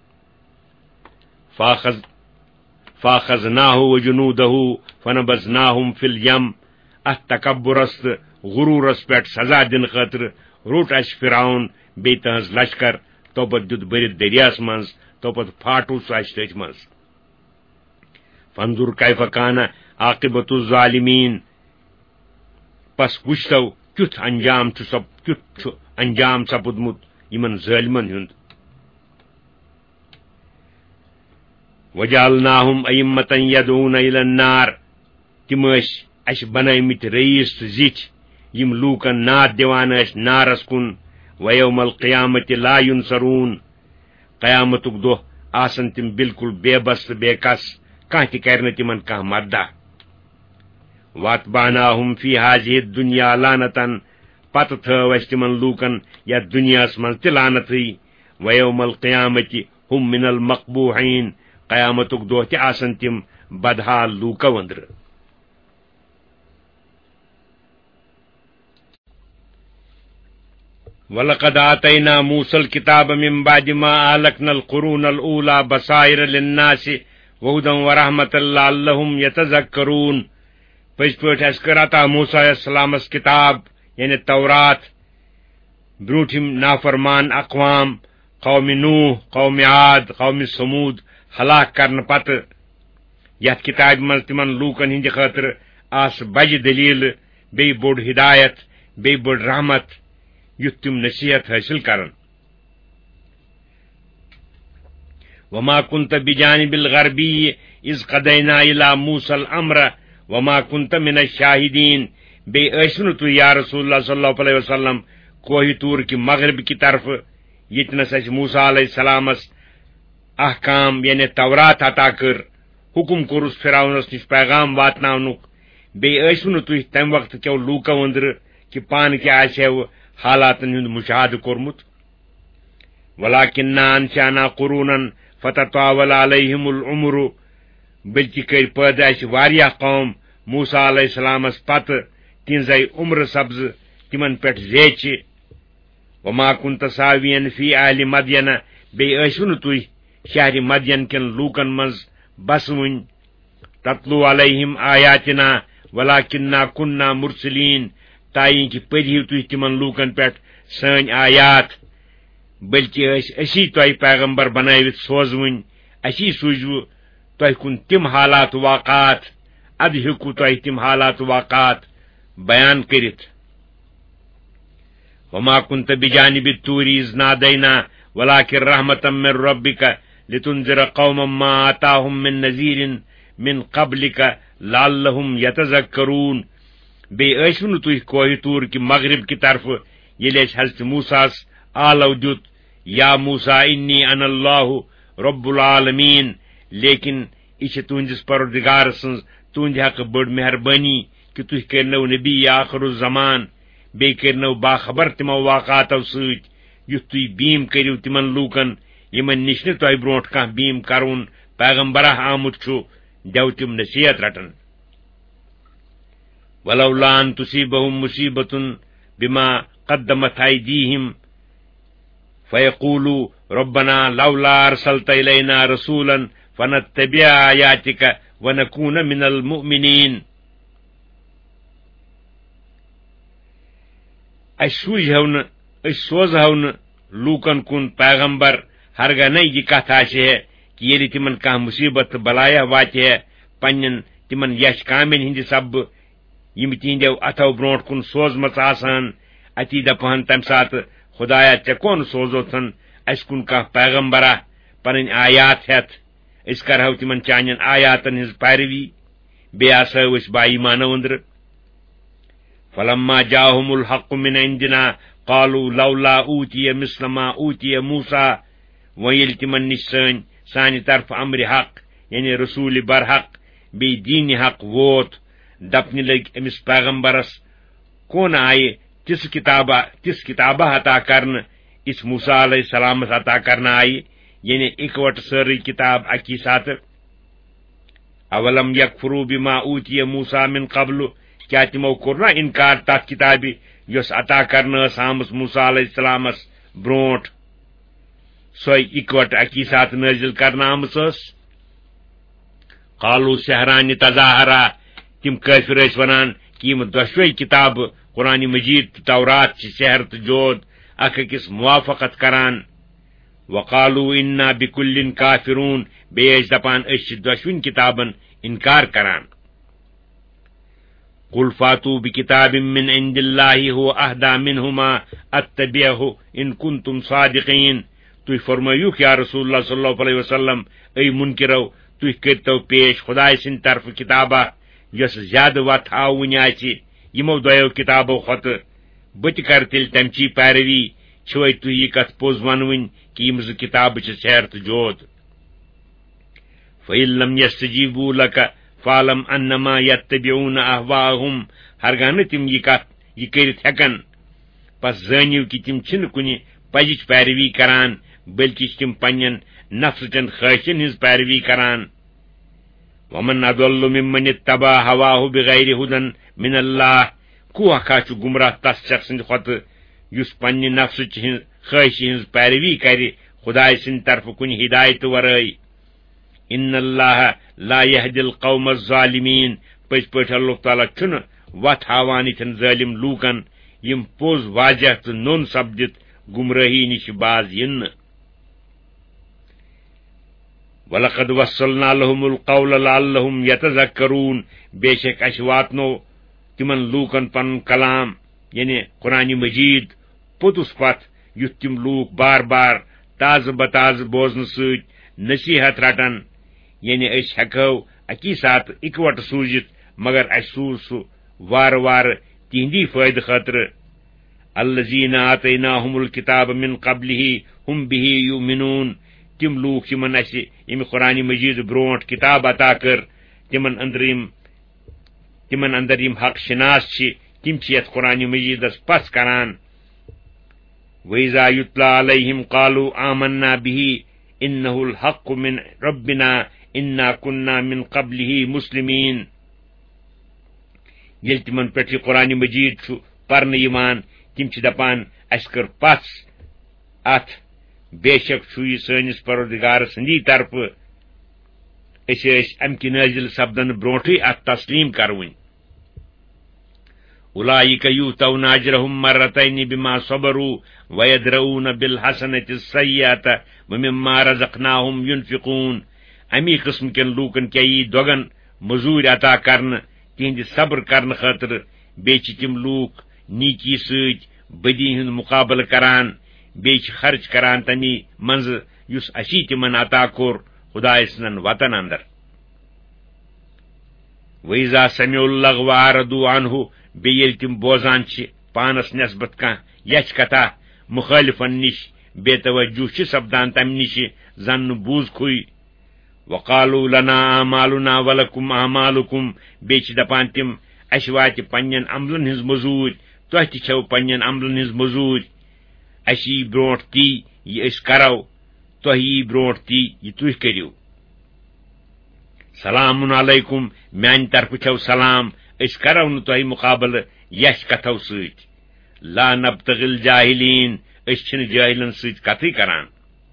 فاخذ فاخذناه وجنوده فنبذناهم في اليم اتھ تکبرس تہٕ غروٗرس پٮ۪ٹھ سزا دِنہٕ خٲطرٕ روٚٹ اَسہِ فرعون بیٚیہِ تہنٛز لشکر توپت دیُت بٔرِتھ دٔریاہس منٛز توپت پھاٹو سُہ اَسہِ تٔتھۍ منٛز فانظر کیف کان عاقبۃ الظالمین پس وٕچھتو کیُتھ انجام چھُ سپ کیُتھ چھُ انجام سپُدمُت یِمن ظٲلمن ہُنٛد وجعلناہم ائمة یدعون الی النار تِم ٲسۍ اَسہِ بنٲومٕتۍ رئیٖس تہٕ زِٹھۍ یِم لوٗکن ناد دِوان ٲسۍ نارس کُن ویوم القیامتِ لا ینصرون قیامتُک دۄہ آسن تِم بالکل بے بس تہٕ بے کس کانٛہہ تہِ کرِ نہٕ تِمن کانٛہہ مددہ واتبعناہم فی ہذِہ الدنیا لعنتن پتہٕ تھٲو اَسہِ تِمن لوٗکن یتھ دُنیاہس منٛز تہِ لعنتھٕے ویوم القیامتِ ہم من المقبوحین قیامتُک دۄہ تہِ آسن تِم بدحال لوٗکو أنٛدرٕ وَلَقَدْ آتَيْنَا مُوسَى الْكِتَابَ مِن بَعْدِ مَا أَهْلَكْنَا الْقُرُونَ الْأُولَى بَصَائِرَ لِلنَّاسِ وَهُدًى وَرَحْمَةً لَعَلَّهُمْ يَتَذَكَّرُونَ پٔزۍ پٲٹھۍ اَسہِ کٔر عطا موسیٰ علیہ السلامس کِتاب یعنی تورات برٛوٗنٛٹھِم نافرمان اقوام قومِ نوح قومِ عاد قومِ سموٗد ہلاک کرنہٕ پتہٕ یتھ کتاب مز تمن لوکن ہند خاطر آس بج دلیل بی بوڑ ہدایت بی بوڑ رحمت یُتھ تم نصیحت حاصل کرن وما كنت بجانب الغربی اذ قضینا الى موسى الامر وما كنت من الشاہدین بی ٲسوٕ تُہۍ یا رسول اللہ صلی اللہ علیہ وسلم کوہ طور کی مغرب کی طرف یتنس اس موسیٰ علیہ السلامس احکام یعنی تورات عطا کر حکم کورس فرعونس نش پیغام واتناونک بی ٲسوٕ نہٕ تُہۍ تمہِ وقت کیو لوٗکو أنٛدرٕ کہ پانہٕ کیٛاہ آسِہو حالاتن ہُنٛد مشاہدٕ کوٚرمُت ولكننا انشأنا قرونا فتطاول عليهم العمر بلکہ کر پٲدٕ اسہِ واریاہ قوم موسیٰ علیہ السلامس پتہٕ تِہنٛزے عمر سبز تمن پٮ۪ٹھ زیچہِ وما كنت ساوین فی اہل مدین بیٚیہِ ٲسوٕ نہٕ تُہۍ شہر مدین کٮ۪ن لوٗکن منٛز بسوٕنۍ تتلو علیہم آیاتنا ولكننا كنا مرسلین تاین کہ پٔرہِو تُہۍ تمن لوٗکن پٮ۪ٹھ سٲنۍ آیات بلکہ ٲسۍ أسی تۄہہِ پیغمبر بنٲوِتھ سوزوٕنۍ اسی سوٗزوٕ تۄہہِ کُن تِم حالات واقعات ادٕ ہیٚکو تۄہہِ تِم حالات واقعات بیان کٔرِتھ وما كنت بجانب الطور إذ نادينا ولكن رحمة من ربك لتنذر قوما ما آتاهم من نذير من قبلك لعلهم يتذكرون بیٚیہِ ٲسوٕ نہٕ تُہۍ کوہ طور کہ مغرب کی طرف ییٚلہِ اَسہِ حضرت موسیٰ ہس آلو دیُت یا موسیٰ انی انا اللہ رب العالمین لیکن یہ چھِ تُہنٛدِس پروردگار سٕنٛز تُہنٛدِ حقہٕ بٔڑ مہربٲنی کہ تُہۍ کٔرنو نبی آخر الزمان بیٚیہِ کٔرنو باخبر تِمو واقعاتو سۭتۍ یُتھ تُہۍ بیٖم کٔرِو تِمن لوٗکن یِمن نِش نہٕ تۄہہِ برونٛٹھ کانٛہہ بیٖم کرُن پیغمبرہ آمُت چھُ دٮ۪و تِم نصیحت رٹن ولولا ان تصيبهم مصیبة بما قدمت أيديهم فيقولوا ربنا لولا أرسلت إلينا رسولا فنتبع آياتك ونكون من المؤمنين اسوجہون اس سوزہون لوکن کن پیغمبر ہرگاہ نہ یہ کتھ آسہِ ہے کہ ییٚلہِ تمن کانٛہہ مصیبت بلایا واتہِ ہے پننٮ۪ن تمن یش کامٮ۪ن ہٕنٛدِ سببہٕ یم تہنٛدٮ۪و اتھو برونٛٹھ کُن سوزمژ آسان اتی دپہن تمہِ ساتہٕ خدایا ژےٚ کون سوزوتھن اسہِ کُن کانٛہہ پیغمبرہ پنٕنۍ آیات ہٮ۪تھ أسۍ کرہو تمن چانٮ۪ن آیاتن ہٕنٛز پیروی بیٚیہِ آسہو أسۍ با ایمانو أنٛدرٕ فلما جاءهم الحق من عندنا قالوا لولا اوتي مثل ما اوتي موسى ویل تمن نش سٲنۍ سانہِ طرف امر حق یعنی رسول برحق بیٚیہِ دین حق ووت دپنہِ لٔگۍ أمِس پیغمبرس کون آیہِ تِژھ کتابہ تِژھ کتابہ عطا کرنہٕ یِژھ موسیٰ علیہ السلامس عطا کرنہٕ آیہِ یعنی اِکوٹہٕ سٲرٕے کتاب اکی ساتہٕ اولم یکفروا بما اوتي موسى من قبل کیا تمو کوٚر نا انکار تتھ کتابہِ یۄس عطا کرنہٕ ٲس آمٕژ موسیٰ علیہ السلامس برونٛٹھ سۄے اِکوٹہٕ اکی ساتہٕ نٲزِل کرنہٕ آمٕژ ٲس قالوا سحرانہِ تظاہرا تِم کٲفر ٲسۍ ونان کہ یِم دۄشوے کتابہٕ قرآن مجید تہٕ تورات چھِ سحر تہٕ جود اکھ أکِس موافقت کران وقالوا انا بكل کافرون بیٚیہِ ٲسۍ دپان أسۍ چھِ دۄشوٕنی کتابن انکار کران قل فاتوا بكتاب من عند الله هو اهدى منهما اتبعه ان كنتم صادقين تُہۍ فرمٲیوٗکھ یا رسول اللہ صلی اللہ علیہ وسلم اے منکرو تُہۍ کٔرتو پیش خداے سٕنٛدِ طرفہٕ کتابہ یۄس زیادٕ وتھ ہاوٕنۍ آسہِ یِمو دۄیو کتابو کھۄتہٕ بہٕ تہِ کرٕ تیٚلہِ تمچی پیروی چھوے تُہۍ یہِ کتھ پوٚز ونوٕنۍ کہ یِم زٕ کتابہٕ چھِ سحر تہٕ جود فإن لم يستجيبوا لك فعلم انما يتبعون اهواءهم ہرگاہ نہٕ تِم یہِ کتھ یہِ کٔرِتھ ہٮ۪کن پس زٲنِو کہ تِم چھِنہٕ کُنہِ پزِچ پیروی کران بلکہ چھِ تِم پننٮ۪ن نفسٕچن خٲہشن ہٕنٛز پیروی کران ومن اضل ممن اتبع هواه بغیر هدى من الله کو اکھا چھُ گمراہ تس شخص سٕنٛدِ کھۄتہٕ یُس پننہِ نفسٕچ ہٕنٛز خٲہشہِ ہٕنٛز پیروی کرِ خداے سٕنٛدِ طرفہٕ کُنہِ ہدایتہٕ ورٲے ان اللہ لا يهدي القوم الظالمین پٔزۍ پٲٹھۍ اللہ تعالیٰ چھُنہٕ وتھ ہاوان یِتھٮ۪ن ظٲلم لوٗکن یِم پوٚز واضح تہٕ نوٚن سپدِتھ گمرٲہی نِش باز یِنہٕ وَلَقَدْ وَصَّلْنَا لَهُمُ الْقَوْلَ لَعَلَّهُمْ يَتَذَكَّرُونَ بے شک اَسہِ واتنو تِمن لوٗکن پنُن کلام یعنی قرآن مجید پوٚتُس پتھ یُتھ تِم لوٗکھ بار بار تازٕ بتازٕ بوزنہٕ سۭتۍ نصیحت رٹن یعنی أسۍ ہٮ۪کو اکی ساتہٕ اِکوٹہٕ سوٗزِتھ مگر اَسہِ سوٗز سُہ وارٕ وارٕ تِہنٛدی فٲیدٕ خٲطرٕ الذین آتیناہم الکتاب من قبلہ ہم بہ یؤمنون تِم لوٗکھ یِمن اَسہِ ییٚمہِ قرآن مجید برونٛٹھ کتاب عطا کٔر تِمن أنٛدر یِم تِمن اندر یِم حق شناس چھِ تِم چھِ یتھ قرآن مجیدس پس کران وَإِذَا يُتْلَى عَلَيْهِمْ قَالُوا آمَنَّا بِهِ إِنَّهُ الْحَقُّ مِنْ رَبِّنَا إِنَّا كُنَّا مِنْ قَبْلِهِ مُسْلِمِينَ ییٚلہِ تِمن پٮ۪ٹھ یہِ قرآن مجید چھُ پرنہٕ یِوان تِم چھِ دپان اَسہِ کٔر پژھ اتھ بے شک چھُ یہِ سٲنِس پروردگار سٕنٛدی طرفہٕ أسۍ ٲسۍ امہِ کہِ نٲزِل سپدنہٕ برونٹھٕے اتھ تسلیٖم کروٕنۍ اولئک یؤتون اجرهم مرتين بما صبروا ويدرؤون بالحسنة السيئة ومما رزقناهم ينفقون امی قسم کٮ۪ن لوٗکن کیٛاہ یی دۄگن مزوٗرۍ عطا کرنہٕ تِہنٛدِ صبر کرنہٕ خٲطرٕ بیٚیہِ چھِ تِم لوٗکھ نیکی سۭتۍ بدی ہُنٛد مقابلہٕ کران بیٚیہِ چھِ خرچ کران تمی منٛزٕ یُس اسی تِمن عطا کوٚر خدایہِ سٕنٛدن وطن اندر وَإِذَا سَمِعُوا اللَّغْوَ أَعْرَضُوا عَنْهُ بیٚیہِ ییٚلہِ تِم بوزان چھِ پانس نٮ۪سبت کانٛہہ یچھ کتھا مخٲلفن نِش بے توجہ چھِ سپدان تمہِ نِشہِ زن نہٕ بوٗزکھٕے وَقَالُوا لَنَا أَعْمَالُنَا وَلَكُمْ أَعْمَالُكُمْ بیٚیہِ چھِ دپان تِم اَسہِ واتہِ پننٮ۪ن عملن ہٕنٛز مزوٗرۍ تۄہہِ تہِ چھو پننٮ۪ن عملن ہٕنٛز مزوٗرۍ اَسہِ یی برونٛٹھ تی یہِ أسۍ کرو تۄہہِ یی برونٛٹھ تی یہِ تُہۍ کٔرِو سلام علیکم میانہِ طرفہٕ چھو سلام أسۍ کرو نہٕ تۄہہِ مُقابلہٕ یش کتھو سۭتۍ لا نبتغی الجاہلین أسۍ چھِنہٕ جٲہلن سۭتۍ کتھٕے کران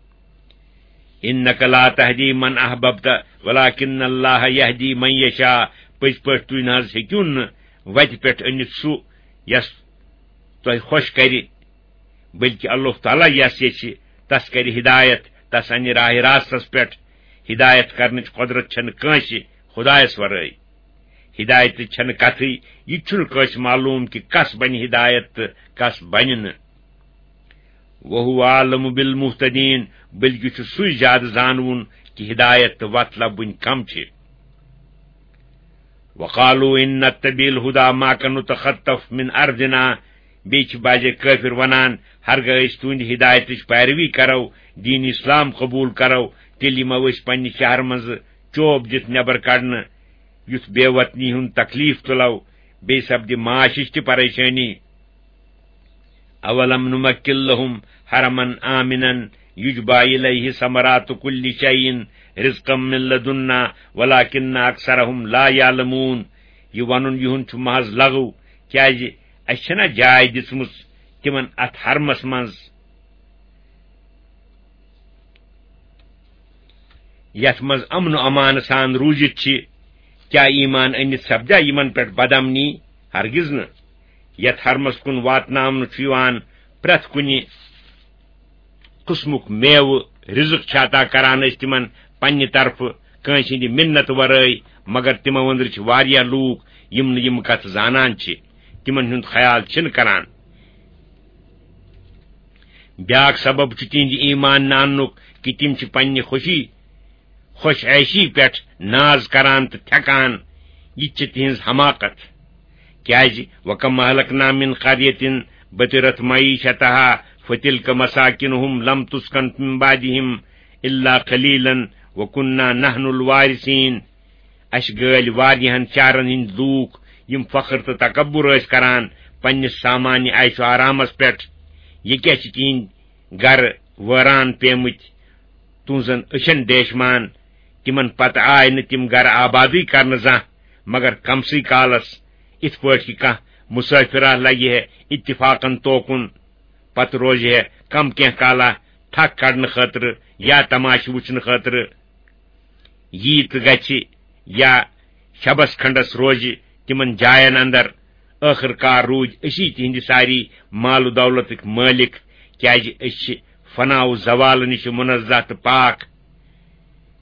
انک لا تہدی من احببت ولکن اللہ یہدی من یشاء پٔزۍ پٲٹھۍ تُہۍ نہ حظ ہیٚکِو نہٕ وتہِ پٮ۪ٹھ أنِتھ سُہ یس تۄہہِ خۄش کرِ بلکہِ اللہ تعالیٰ یس یژھِ تس کرِ ہدایت تس انہِ راہ راستس پٮ۪ٹھ ہدایت کرنٕچ قۄدرت چھنہٕ کٲنٛسہِ خدایس ورٲے ہدایتٕچ چھنہٕ کتھٕے یہِ چھُنہٕ کٲنٛسہِ معلوٗم کہِ کس بنہِ ہدایت تہٕ کس بنہِ نہٕ وہو عالم بالمہتدین بلکہِ چھُ سُے زیادٕ زانوُن کہِ ہدایت تہٕ وتھ لبٕنۍ کم چھِ وقالوا ان نتبع الهدى معك نتخطف من ارضنا بیٚیہِ چھِ باجے کٲفر ونان ہرگاہ أسۍ تُہنٛدِ ہدایتٕچ پیروی کرو دین اسلام قبوٗل کرو تیٚلہِ یِمو أسۍ پننہِ شہرٕ منٛزٕ چوب دِتھ نٮ۪بر کڑنہٕ یُتھ بے وطنی ہُنٛد تکلیف تُلو بیٚیہِ سپدِ معاشٕچ تہِ پریشٲنی اولم نمکن لهم حرمن آمنن یجبا الیہ ثمرات کل شیء رزقا من لدنا ولکن اکثرهم لا یعلمون یہ ونن یہُنٛد چھُ محض لغو کیازِ اَسہِ چھنا جاے دِژمٕژ تِمن اتھ حرمس منٛز یتھ منٛز امن و امان سان روٗزِتھ چھِ کیا ایمان أنِتھ سپدیا یِمن پٮ۪ٹھ بدامنی ہرگز نہٕ یتھ حرمس کُن واتناونہٕ چھُ یِوان پرٛٮ۪تھ کُنہِ قٕسمُک میوٕ رزق چھِ عطا کران أسۍ تِمن پننہِ طرفہٕ کٲنٛسہِ ہٕنٛدِ مِنت ورٲے مگر تِمو أنٛدرٕ چھِ واریاہ لوٗکھ یِم نہٕ یِم کتھٕ زانان چھِ تِمن ہُنٛد خیال چھِنہٕ کران بیاکھ سبب چھُ تِہنٛدِ ایمان نہٕ اننُک کہِ تِم چھِ پننہِ خوشی خوش عیشی پٮ۪ٹھ ناز کران تہٕ تھٮ۪کان یہِ چھِ تِہنٛز حماقت کیازِ وکم اہلکنا من قرية بطرت معیشتها فتلك مساکنهم لم تسکن من بعدهم الا قلیلا وكنا نحن الوارثین اَسہِ گٲلۍ واریاہن شہرن ہٕنٛدۍ لوٗکھ یِم فخر تہٕ تکبر ٲسۍ کران پننِس سامانہِ عیش و آرامس پٮ۪ٹھ یہِ کیاہ چھِ تِہنٛدۍ گرٕ وٲران پیمٕتۍ تُہنٛزن أچھن دیشمان تِمن پتہٕ آیہِ نہٕ تِم گرٕ آبادٕے کرنہٕ زانٛہہ مگر کمسٕے کالس یِتھ پٲٹھۍ کہِ کانٛہہ مُسٲفِرا لگہِ ہے اتفاقن توکُن پتہٕ روزِ ہے کم کینٛہہ کالا تھکھ کڑنہٕ خٲطرٕ یا تماشہٕ وٕچھنہٕ خٲطرٕ یی تہٕ گژھِ یا شبس کھنڈس روزِ تِمن جاین اندر ٲخٕر کار روٗدۍ أسی تِہنٛدِ ساری مال و دولتٕکۍ مٲلِک کیازِ أسۍ چھِ فنا و زوال نِش منزہ تہٕ پاک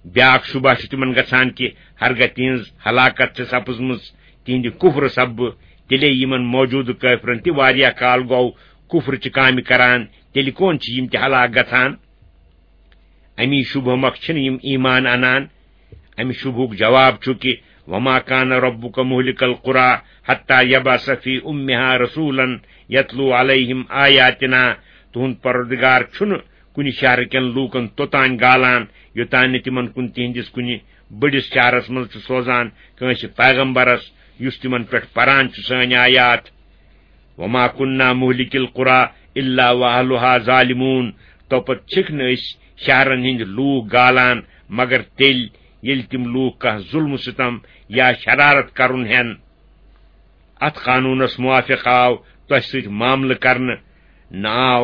بیاکھ شبہ چھ تمن گژھان کہ ہرگاہ تہنز ہلاکت چھ سپزمٕژ تہندِ کفر سببہٕ تیلے یمن موجودٕ کٲفرن تہِ واریاہ کال گوٚو کفرچہِ کامہِ کران تیلہِ کون چھ یم تہِ ہلاک گژھان امی شبہ مۄکھ چھنہٕ یم ایمان انان امہِ شبہُک جواب چھُ کہ وما كان ربك مهلك القرى حتى يبعث في امها رسولا يتلو عليهم آياتنا تہند پروردگار چھُنہٕ کُنہِ شہر کٮ۪ن لوٗکن توٚتانۍ گالان یوٚتانۍ نہٕ تمن کُن تہنٛدِس کُنہِ بٔڑِس شہرس منٛز چھُ سوزان کٲنٛسہِ پیغمبرس یُس تمن پٮ۪ٹھ پران چھُ سٲنۍ آیات وما كنا مهلك القرى الا واهلها ظالمون توپت چھِکھ نہٕ أسۍ شہرن ہٕنٛدۍ لوٗکھ گالان مگر تیٚلہِ ییٚلہِ تِم لوٗکھ کانٛہہ ظُلم ستم یا شرارت کرُن ہٮ۪ن اتھ قانوٗنس موافق آو تۄہہِ سۭتۍ معاملہٕ کرنہٕ نہ آو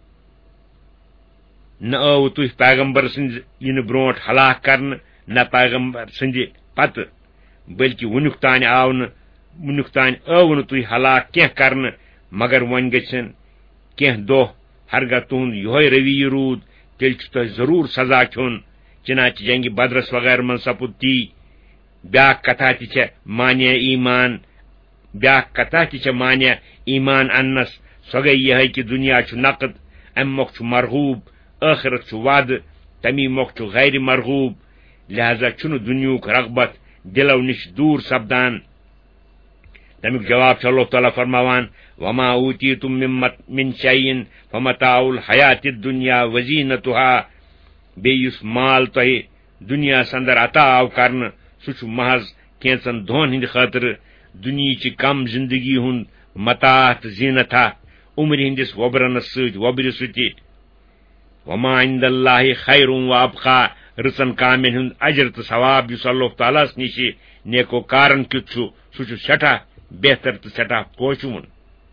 نہ آو تُہۍ پیغمبر سٕنٛدِ یِنہٕ برونٛٹھ ہلاک کرنہٕ نہ پیغمبر سٕنٛدِ پتہٕ بلکہ وُنیُک تانۍ آو نہٕ وُنیُک تانۍ آو نہٕ تُہۍ ہلاک کینٛہہ کرنہٕ مگر وۄنۍ گژھن کینٛہہ دۄہ ہرگاہ تُہُنٛد یِہوے رویہِ روٗد تیٚلہِ چھُ تۄہہِ ضروٗر سزا کھیوٚن چنانچہ جنگہِ بدرس وغیرہ من سپُد تی بیاکھ کتھا تہِ چھےٚ مانیہ ایمان بیاکھ کتھا تہِ چھےٚ مانیہ ایمان اننس سۄ گٔے یِہے کہ دنیا چھُ نقد امہِ مۄکھ چھُ مرغوب ٲخرت چھُ وعدٕ تمی مۄکھ چھُ غیر مرغوب لہذا چھُنہٕ دنیاہُک رغبت دلو نش دوٗر سپدان تمیُک جواب چھُ اللہ تعالیٰ فرماوان وما اوتیتم من شیء فمتاع الحیات الدنیا وزینتها بیٚیہِ یُس مال تۄہہِ دُنیاہس اندر عطا آو کرنہٕ سُہ چھُ محض کینژن دۄہن ہٕنٛدِ خٲطرٕ دُنیہچہِ کم زندگی ہُنٛد متاع تہٕ زیٖنتھا عمرِ ہٕنٛدِس وۄبرنس سۭتۍ وۄبرِ سُہ تہِ وما عند اللہ خیر وابقا رٕژن کامٮ۪ن ہُنٛد اجر تہٕ ثواب یُس اللہ تعالیٰ ہس نِشہِ نیکو کارن کیُتھ چھُ سُہ چھُ سٮ۪ٹھاہ بہتر تہٕ سٮ۪ٹھاہ پوشوُن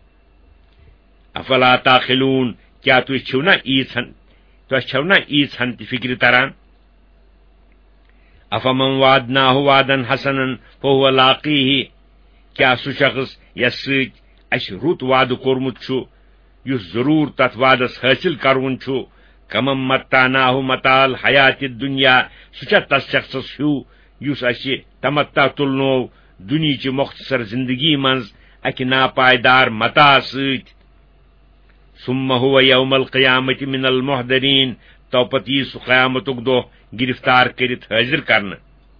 افلا تعقلون کیاہ تُہۍ چھِو نا ایٖژہن تۄہہِ چھو نا ایٖژہن تہِ فکرِ تران افمن وعدناه وعدا حسنا فهو لاقیه کیاہ سُہ شخص یس سۭتۍ اسہِ رُت وعدٕ کوٚرمُت چھُ یُس ضروٗر تتھ وعدس حٲصِل کرُن چھُ کمم متعناه متاع الحیات الدنیا سُہ چھا تس شخصس ہیوٗ یُس اسہِ تمتع تُلنوو دُنیہچہِ مختصر زندگی منٛز اکہِ ناپائیدار متاع سۭتۍ ثم هو یوم القیامت من المحضرین توپت یی سُہ قیامتُک دۄہ گرفتار کٔرِتھ حٲضر کرنہٕ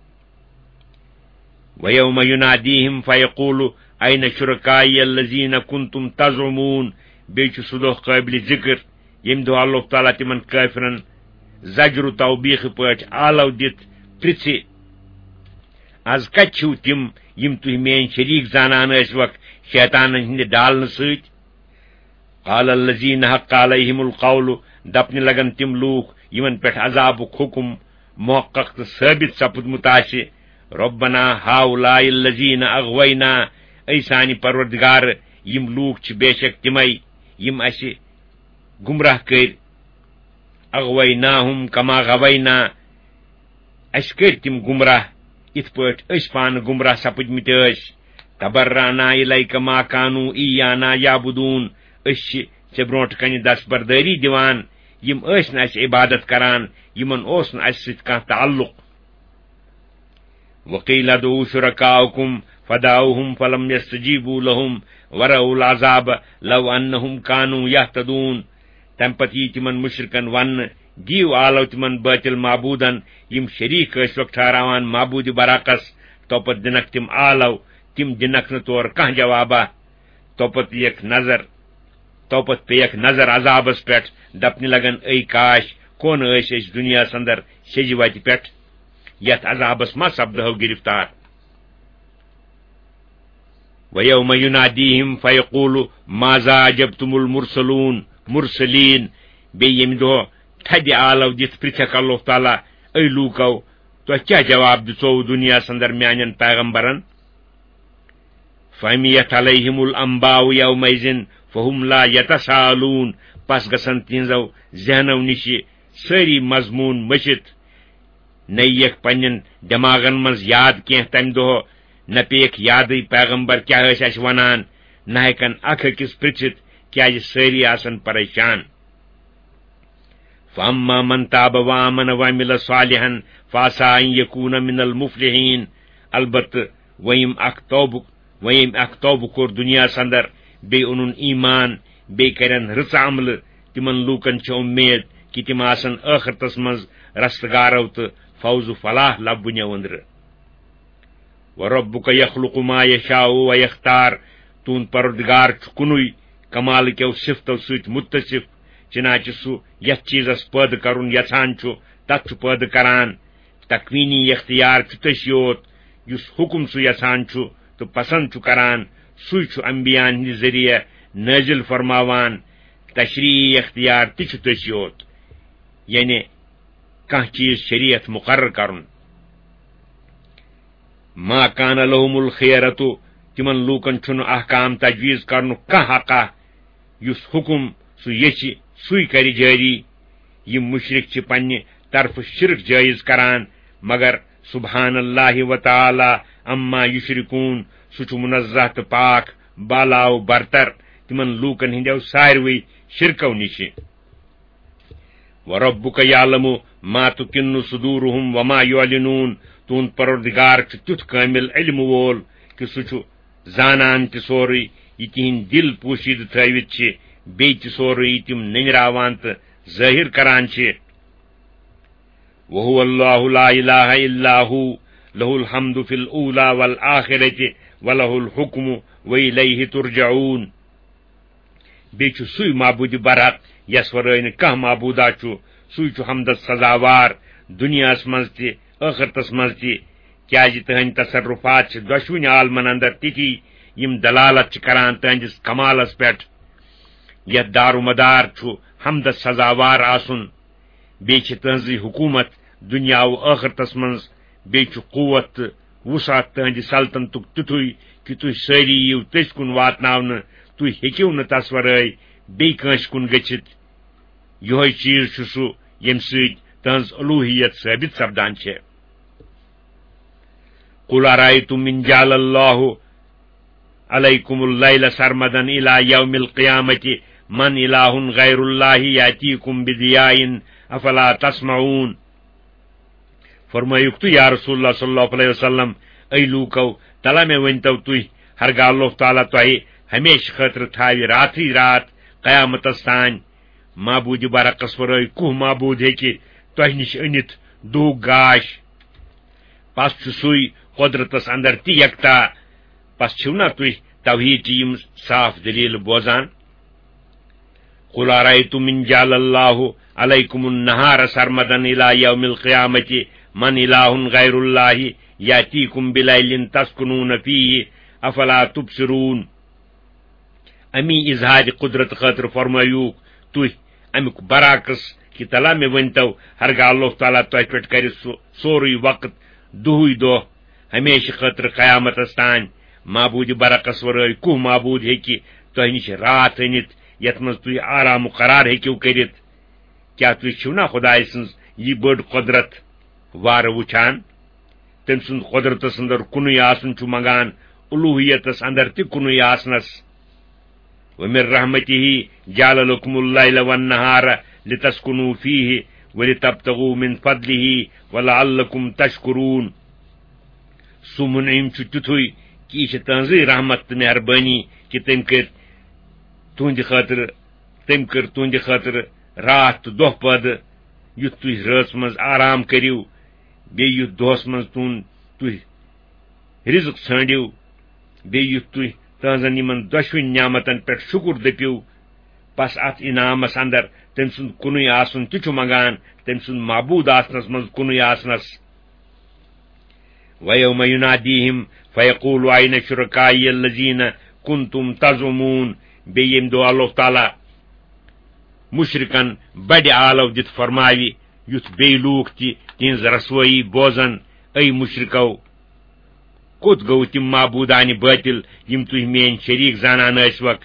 ویوم ینادیہم فیقول این شرکائی الذین کنتم تزعمون بیٚیہِ چھُ سُہ دۄہ قٲبلِ ذکر ییٚمہِ دۄہ اللہ تعالیٰ تِمن کٲفرن زجر و توبیٖخ پٲٹھۍ آلو دِتھ پرژھِ آز کتہِ چھِو تِم یِم تُہۍ میٲنۍ شریٖک زانان ٲسۍوکھ شیطانن ہٕنٛدِ ڈالنہٕ سۭتۍ قال الذین حق علیہم القول دپنہِ لگن تِم لوٗکھ یِمن پٮ۪ٹھ عذابُک حُکم محقق تہٕ ثٲبت سپُدمُت آسہِ ربنا ہاؤلاء الذین اغوینا اے سانہِ پروردگار یِم لوٗکھ چھِ بے شک تِمے یِم اسہِ گمراہ کٔرۍ اغویناہم کما غوینا اسہِ کٔرۍ تِم گمراہ یِتھ پٲٹھۍ أسۍ پانہٕ گمراہ سپٕدمٕتۍ ٲسۍ تبرأنا الیک ما کانوا ایانا یعبدون أسۍ چھِ ژےٚ برونٛٹھ کنہِ دستبردٲری دِوان یِم ٲسۍ نہٕ اسہِ عبادت کران یِمن اوس نہٕ اسہِ سۭتۍ کانٛہہ تعلق وقیل ادعوا شرکاءکم فدعوہم فلم یستجیبوا لہم ورأوا العذاب لو انہم کانوا یہتدون تمہِ پتہٕ یی تِمن مشرکن وننہٕ دیو آلو تِمن باطل معبوٗدن یِم شریٖک ٲسۍوکھ ٹھہراوان معبوٗدِ برعکس توپت دِنکھ تِم آلو تِم دِنکھ نہٕ تورٕ کانٛہہ جوابا توپت یِکھ نظر توپت پیٚیکھ نظر عذابس پٮ۪ٹھ دپنہِ لگن اے کاش کون ٲسۍ أسۍ دُنیاہس اندر سیٚجہِ وتہِ پٮ۪ٹھ یتھ عذابس ما سپدہو گرفتار ویوم ینادیہم فیقول ماذا اجبتم المرسلون مرسلین بیٚیہِ ییٚمہِ دۄہ تھدِ آلو دِتھ پرژھکھ اللہ تعالیٰ اے لوٗکو تۄہہِ کیٛاہ جواب دِژووٕ دُنیاہس اندر میانٮ۪ن پیغمبرن فہمیت علیہم الانباء یومئذ فہم لا یتساءلون پس گژھن تہنٛزو ذہنو نِشہِ سٲری مضموٗن مٔشِتھ نہ یِیکھ پننٮ۪ن دٮ۪ماغن منٛز یاد کینٛہہ تمہِ دۄہ نہ پیٚیکھ یادٕے پیغمبر کیٛاہ ٲسۍ اسہِ ونان نہ ہیٚکن اکھ أکِس پرژھِتھ کیٛازِ سٲری آسن پریشان فاما من تاب وآمن وعمل صالحا فعسى ان يكون من المفلحين. البتہ ویم اخ توبہ ویم اخ توبہ کور دنیا اندر بی اونن ایمان بی کرن رٕژ عمل تمن لوکن چھ امید کہ تم آسن ٲخرتس منز رستگارو تو فوز و فلاح لبنہ وندر. وربک یخلق ما یشاء ویختار. تون پروردگار چھ کنوئی کمال کیو صفتو سۭتۍ متصف چنانچہ سہ یتھ چیزس پٲدٕ کرن یژھان چھ تتھ چھ پٲدٕ کران. تکوینی اختیار چھ تٔسی یوت یس حکم سہ یژھان چھ تو پسند چھ کران سُے چھ انبیاءن ہندِ ذریعہ نازل فرماوان. تشریعی اختیار تہ چھ تٔسی یوت یعنی کانٛہہ چیز شریعت مقرر کرن. ما کان لهم الخیرۃ. تمن لوکن چھن احکام تجویز کرن کانٛہہ حقا یس حکم سہ یچھ سُے کر جاری. یم مشرک چھ پنہ طرف شرک جائز کران مگر سبحان اللہ و تعالی اما یشرکون. سہ چھ منزہ تہ پاک بالا و برتر تمن لوکن ہندیو ساروی شرکو نش. وربک یعلم ما تکن صدورهم وما یعلنون. تون پروردگار چھ تیُتھ کامل علم وول کہ سہ چھ زانان تہ سوری یہ تہند دل پوشید تھوت چھ بیٚیہِ تہ سوری تم ننراوان تہ ظاہر کران چھ. وهو اللہ لا الہ الا هو له الحمد فی الاولی والآخرۃ وله الحکم والیہ ترجعون. بیٚیہِ چھ سُے معبود برحق یس ورٲے نہٕ کانٛہہ معبودا چھُ. سُے چھُ حمدس سزاوار دنیاہس منٛز تہِ ٲخرتس منٛز تہِ کیازِ تہنٛدۍ تصرفات چھِ دۄشوٕنی عالمن اندر تِتھی یم دلالت چھِ کران تہنٛدِس کمالس پٮ۪ٹھ. یتھ دار و مدار چھُ حمدس سزاوار آسُن. بیٚیہِ چھِ تہنٛزٕے حکوٗمت دنیا و ٲخرتس منٛز. بیٚیہِ چھُ قوت تہٕ وسعت تہنٛدِ سلطنتُک تیُتھُے کہ تُہۍ سٲری یِیِو تٔسۍ کُن واتناونہٕ. تُہۍ ہیٚکِو نہٕ تس ورٲے بیٚیہِ کٲنٛسہِ کُن گٔژھِتھ. یِہوے چیٖز چھُ سُہ ییٚمہِ سۭتۍ تہنٛز الوٗہیت ثٲبت سپدان چھےٚ. قل ارأيتم إن جعل الله عليكم الليل سرمدا إلى يوم القيامة من إله غير الله يأتيكم بضياء أفلا تسمعون. فرمایُکھ تو یا رسول اللہ صلی اللہ علیہ وسلم اے لوکو تلا مے ؤنتو تُہۍ ہرگاہ اللہ تعالیٰ تۄہہِ ہمیشہ خٲطرٕ تھاوِ راتھٕے رات قیامتس تانۍ. معبوٗدِ برعکس ورٲے کُہ معبوٗد ہیٚکہِ تۄہہِ نِش أنِتھ دُہُک گاش. پس چھُ سُے قدرتس اندر تہِ یکتا. پس چھِو نا تُہۍ توحیٖد چہِ یم صاف دلیل بوزان. قل ارأيتم إن جعل الله عليكم النهار سرمدا إلى يوم القيامة من إله غير الله يأتيكم بليل تسكنون فيه أفلا تبصرون. امی اظہار قدرت خاطر فرمایوک تُہۍ امیُک برعکس کہ تلا مے ؤنتو ہرگاہ اللہ تعالیٰ تۄہہِ پٮ۪ٹھ کرِ سورُے وقت دُہُے دۄہ ہمیشہ خاطر قیامتس تانۍ. معبوٗدِ برعکس ورٲے کُہ معبوٗد ہیٚکہِ تۄہہِ نِش راتھ أنِتھ یتھ منٛز تُہۍ آرام و قرار ہیٚکِو کٔرِتھ. کیٛاہ تُہۍ چھِو نا خۄداے سٕنٛز یہِ بٔڑ قۄدرت وارٕ وٕچھان. تٔمۍ سُنٛد قۄدرتس اندر کُنُے آسُن چھُ منگان الوٗہیتس اندر تہِ کُنُے آسنس. ومن رحمته جعل لكم الليل والنهار لتسكنوا فيه ولتبتغوا من فضله ولعلكم تشكرون. سُہ مُنعِم چھُ تیُتھُے کہ یہِ چھِ تہنٛزٕے رحمت تہٕ مہربٲنی کہ تٔمۍ کٔرۍ تُہنٛدِ خٲطرٕ تٔمۍ کٔر تُہنٛدِ خٲطرٕ راتھ تہٕ دۄہ پٲدٕ یُتھ تُہۍ رٲژ منٛز آرام کٔرِو بیٚیہِ یُتھ دۄہس منٛز تُہُنٛد تُہۍ رزق ژھٲنڈِو بیٚیہِ یُتھ تُہۍ تہنٛزن یمن دۄشوٕنی نعمتن پٮ۪ٹھ شُکر دٔپِو. پس اتھ انعامس اندر تٔمۍ سُنٛد کُنُے آسُن تہِ چھُ منگان تٔمۍ سُنٛد معبوٗد آسنس منٛز کُنُے آسنس. وَيَوْمَ يُنَادِيهِمْ فَيَقُولُ أَيْنَ شُرَكَائِيَ الَّذِينَ كُنتُمْ تَزْعُمُونَ. بیٚیہِ ییٚمہِ دۄہ اللہ تعالیٰ مشرکن بڑِ آلو دِتھ فرماوِ یُتھ بیٚیہِ لوٗکھ تہِ تِہنٛز رسوٲیی بوزن. اے مشرکو کوٚت گوٚو تِم معبوٗدانہِ باطل یم تُہۍ میٲنۍ شریٖک زانان ٲسوکھ.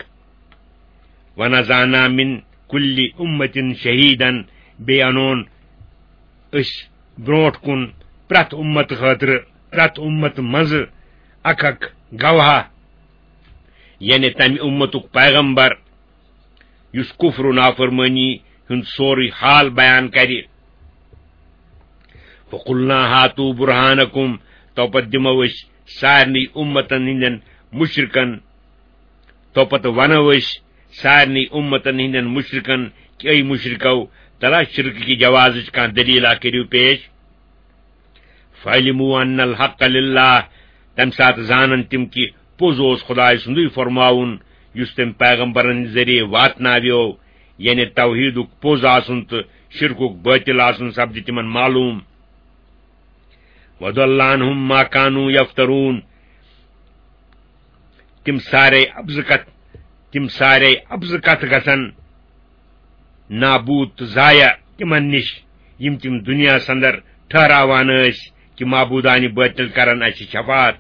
وَنَزَعْنَا مِن كُلِّ أُمَّةٍ شَهِيدًا. بیٚیہِ اَنون أسۍ برونٛٹھ کُن پرٛٮ۪تھ اُمت خٲطرٕ پرٛٮ۪تھ اُمت منٛزٕ اکھ اکھ گواہ یعنی تمہِ اُمتُک پیغمبر یُس کُفر و نافرمٲنی ہند سوری حال بیان کرِ فقلنا ہاتو برہانکم توپت دمو اس سارنی امتن ہندن مشرکن توپت ونو اس سارنی امتن ہندن مشرکن کہ اے مشرکو تلا شرک کی جواز کان دلیلہ کریو پیش فعلموا ان الحق للہ تم سات زانن تم کی پوز اوس خدائے سندی فرماون یس تم پیغمبرن ذریعے واتناویو یعنی توحیدک پوز آسن تو شرکک باطل آسن سپدِ تمن معلوم وضل عنہم ما کانوا یفترون تم سارے ابز کت تم سارے ابز کت گژھن نابود تو ضائع تمن نش یم تم دنیا سندر ٹھہراوان ٲسۍ کہ معبودان باطل کرن اَسہِ شفاعت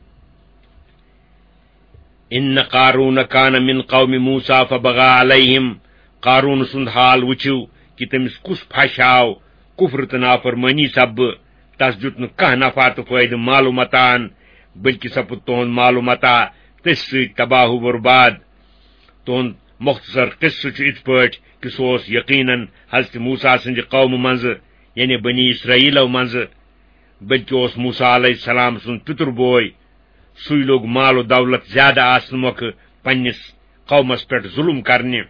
ان قارون کان من قوم موسیٰ فبغى علیہم قارون سند حال وچھو کہ تمس کس پھش آو کفر تو نافرمانی سب تس دیت نہ کانٛہہ نفع تو فائدہ مال متان بلکہ سپد تہند مال متا تس ست تباہ و برباد تہند مختصر قصہ چھ ات پٲٹھۍ کہ سہ اوس یقیناً حضرت موسیٰ سند قوم منز یعنی بنی اسرائیلو منز بلکہ اوس موسیٰ علیہ السلام سن پتر بوے سُے لوگ مال و دولت زیادہ آسن موقع پنس قومس پہ ظلم کرنے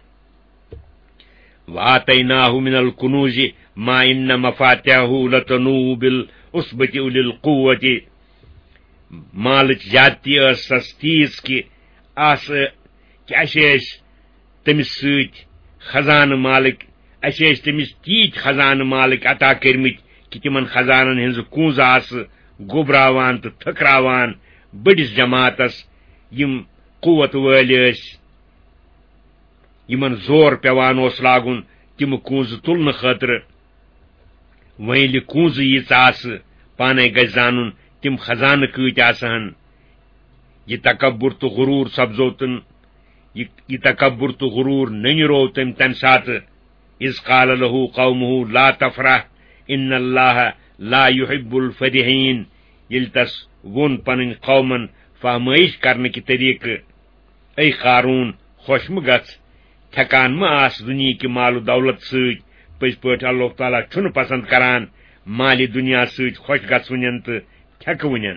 وآتیناہ من الکنوز ما ان مفاتحہ لتنوء بالعصبۃ اولي القوۃ مالچ زیادتی ٲسس تیز کہ آس کہ اسہ تمس ست خزانہ مالک اسہ تمس تیت خزانہ مالک عطا کرمت کہ تمن خزانن ہنز کنز آس گوبراوان تو تھکراوان بڑس جماعتس یم قوت وٲلۍ ٲسۍ یمن زور پیوان اوس لاگن تم کنز تلنہٕ خٲطرٕ وۄنۍ ییٚلہِ کنز ییٖژ آسہٕ پانے گژھِ زانُن تم خزانہ کۭتۍ آسہن یہ تکبر تو غرور سپزو تن یہ تکبر تو غرور ننیرو تم تمہ سات اذ قال له قومه لا تفرح ان اللہ لا يحب الفرحین یل تس ون پن قومن فہمائش کرنے کی طریقہ اے قارون خوشم گھ تھکان ما آس دنیا کی مال و دولت ست پز پٲٹھۍ اللہ تعالیٰ چھُنہٕ پسند کران مالی دنیا ست خوش گژھوٕنٮ۪ن تہٕ تھٮ۪کوٕنٮ۪ن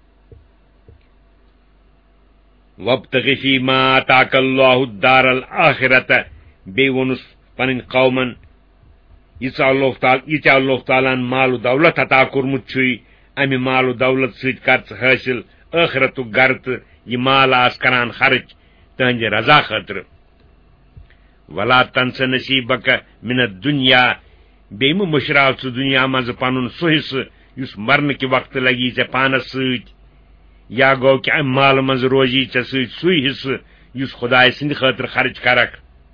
وابتغ فیما آتاک اللہ الدار الآخرۃ بیٚیہِ ووٚنُس پنٕنۍ قومن ییٖژاہ اللہ تعالیٰ ییٖژاہ اللہ تعالیٰ ہن مال و دولت عطا کوٚرمُت چھُے امہِ مال و دولت سۭتۍ کر ژٕ حٲصِل ٲخرتُک گرٕ تہٕ یہِ مال آس کران خرچ تہنٛدِ رضا خٲطرٕ ولا تنس نصیبک من الدنیا بیٚیہِ مہ مٔشراو ژٕ دنیا منٛزٕ پنُن سُہ حصہٕ یُس مرنہٕ کہِ وقتہٕ لگی ژےٚ پانس سۭتۍ یا گوٚو کہِ امہِ مالہٕ منٛز روزی ژےٚ سۭتۍ سُے حصہٕ یُس خداے سٕنٛدِ خٲطرٕ خرچ کرکھ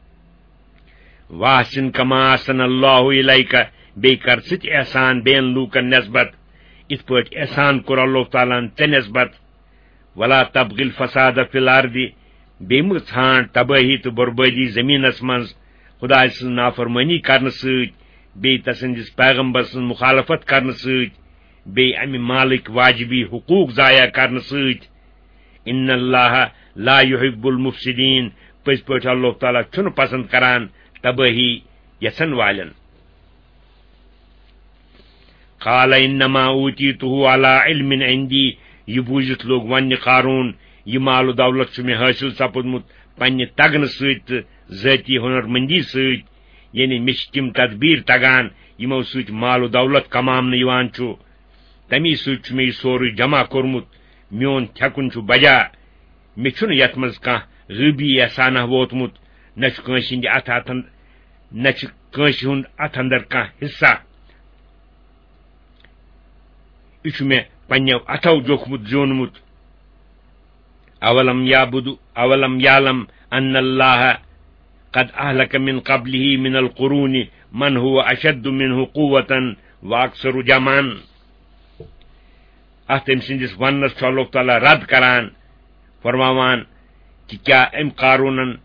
واحسن کما احسن اللہ الیک بیٚیہِ کر ژٕ تہِ احسان بیٚین لوٗکن نسبت یِتھ پٲٹھۍ احسان کوٚر اللہ تعالیٰ ہن ژےٚ نسبت ولا تبغِ الفساد فی الارض بیٚیہِ مہ ژھانڈ تبٲہی تہٕ بربٲدی زمینس منٛز خداے سٕنٛز نافرمٲنی کرنہٕ سۭتۍ بیٚیہِ تسٕنٛدِس پیغمبر سٕنٛز مخالفت کرنہٕ سۭتۍ بیٚیہِ امہِ مالٕکۍ واجبی حقوٗق ضایع کرنہٕ سۭتۍ ان اللہ لا يحب المفسدین پٔزۍ پٲٹھۍ اللہ تعالیٰ چھُنہٕ پسند کران تبٲہی یژھن والٮ۪ن قال انما اوتیتہ علی علم عندی یہ بوٗزِتھ لوگ وننہِ قارون یہ مال و دولت چھُ مےٚ حٲصِل سپُدمُت پننہِ تگنہٕ سۭتۍ تہٕ ذٲتی ہُنر مندی سۭتۍ یعنی مےٚ چھِ تِم تدبیٖر تگان یِمو سۭتۍ مال و دولت کماونہٕ یِوان چھُ تمی سۭتۍ چھُ مےٚ یہِ سورُے جمع کوٚرمُت میون تھٮ۪کُن چھُ بجا مےٚ چھُنہٕ یتھ منٛز کانٛہہ غٲبی احسانہ ووتمُت نہ چھُ کٲنٛسہِ ہٕنٛدِ اتھ اتھن نہ چھُ کٲنٛسہِ ہُنٛد اتھ اندر کانٛہہ حصہ یہ چھُ مےٚ پننیو اتھو جوکھمُت زیوٗنمُت اولم یعبد اولم یعلم ان اللہ قد اہلک من قبلہ من القرون من هو اشد منہ قوة واکثر جمعا اتھ تٔمۍ سٕنٛدِس وننس چھُ اللہ تعالیٰ رد کران فرماوان کہ کیا ام قارونن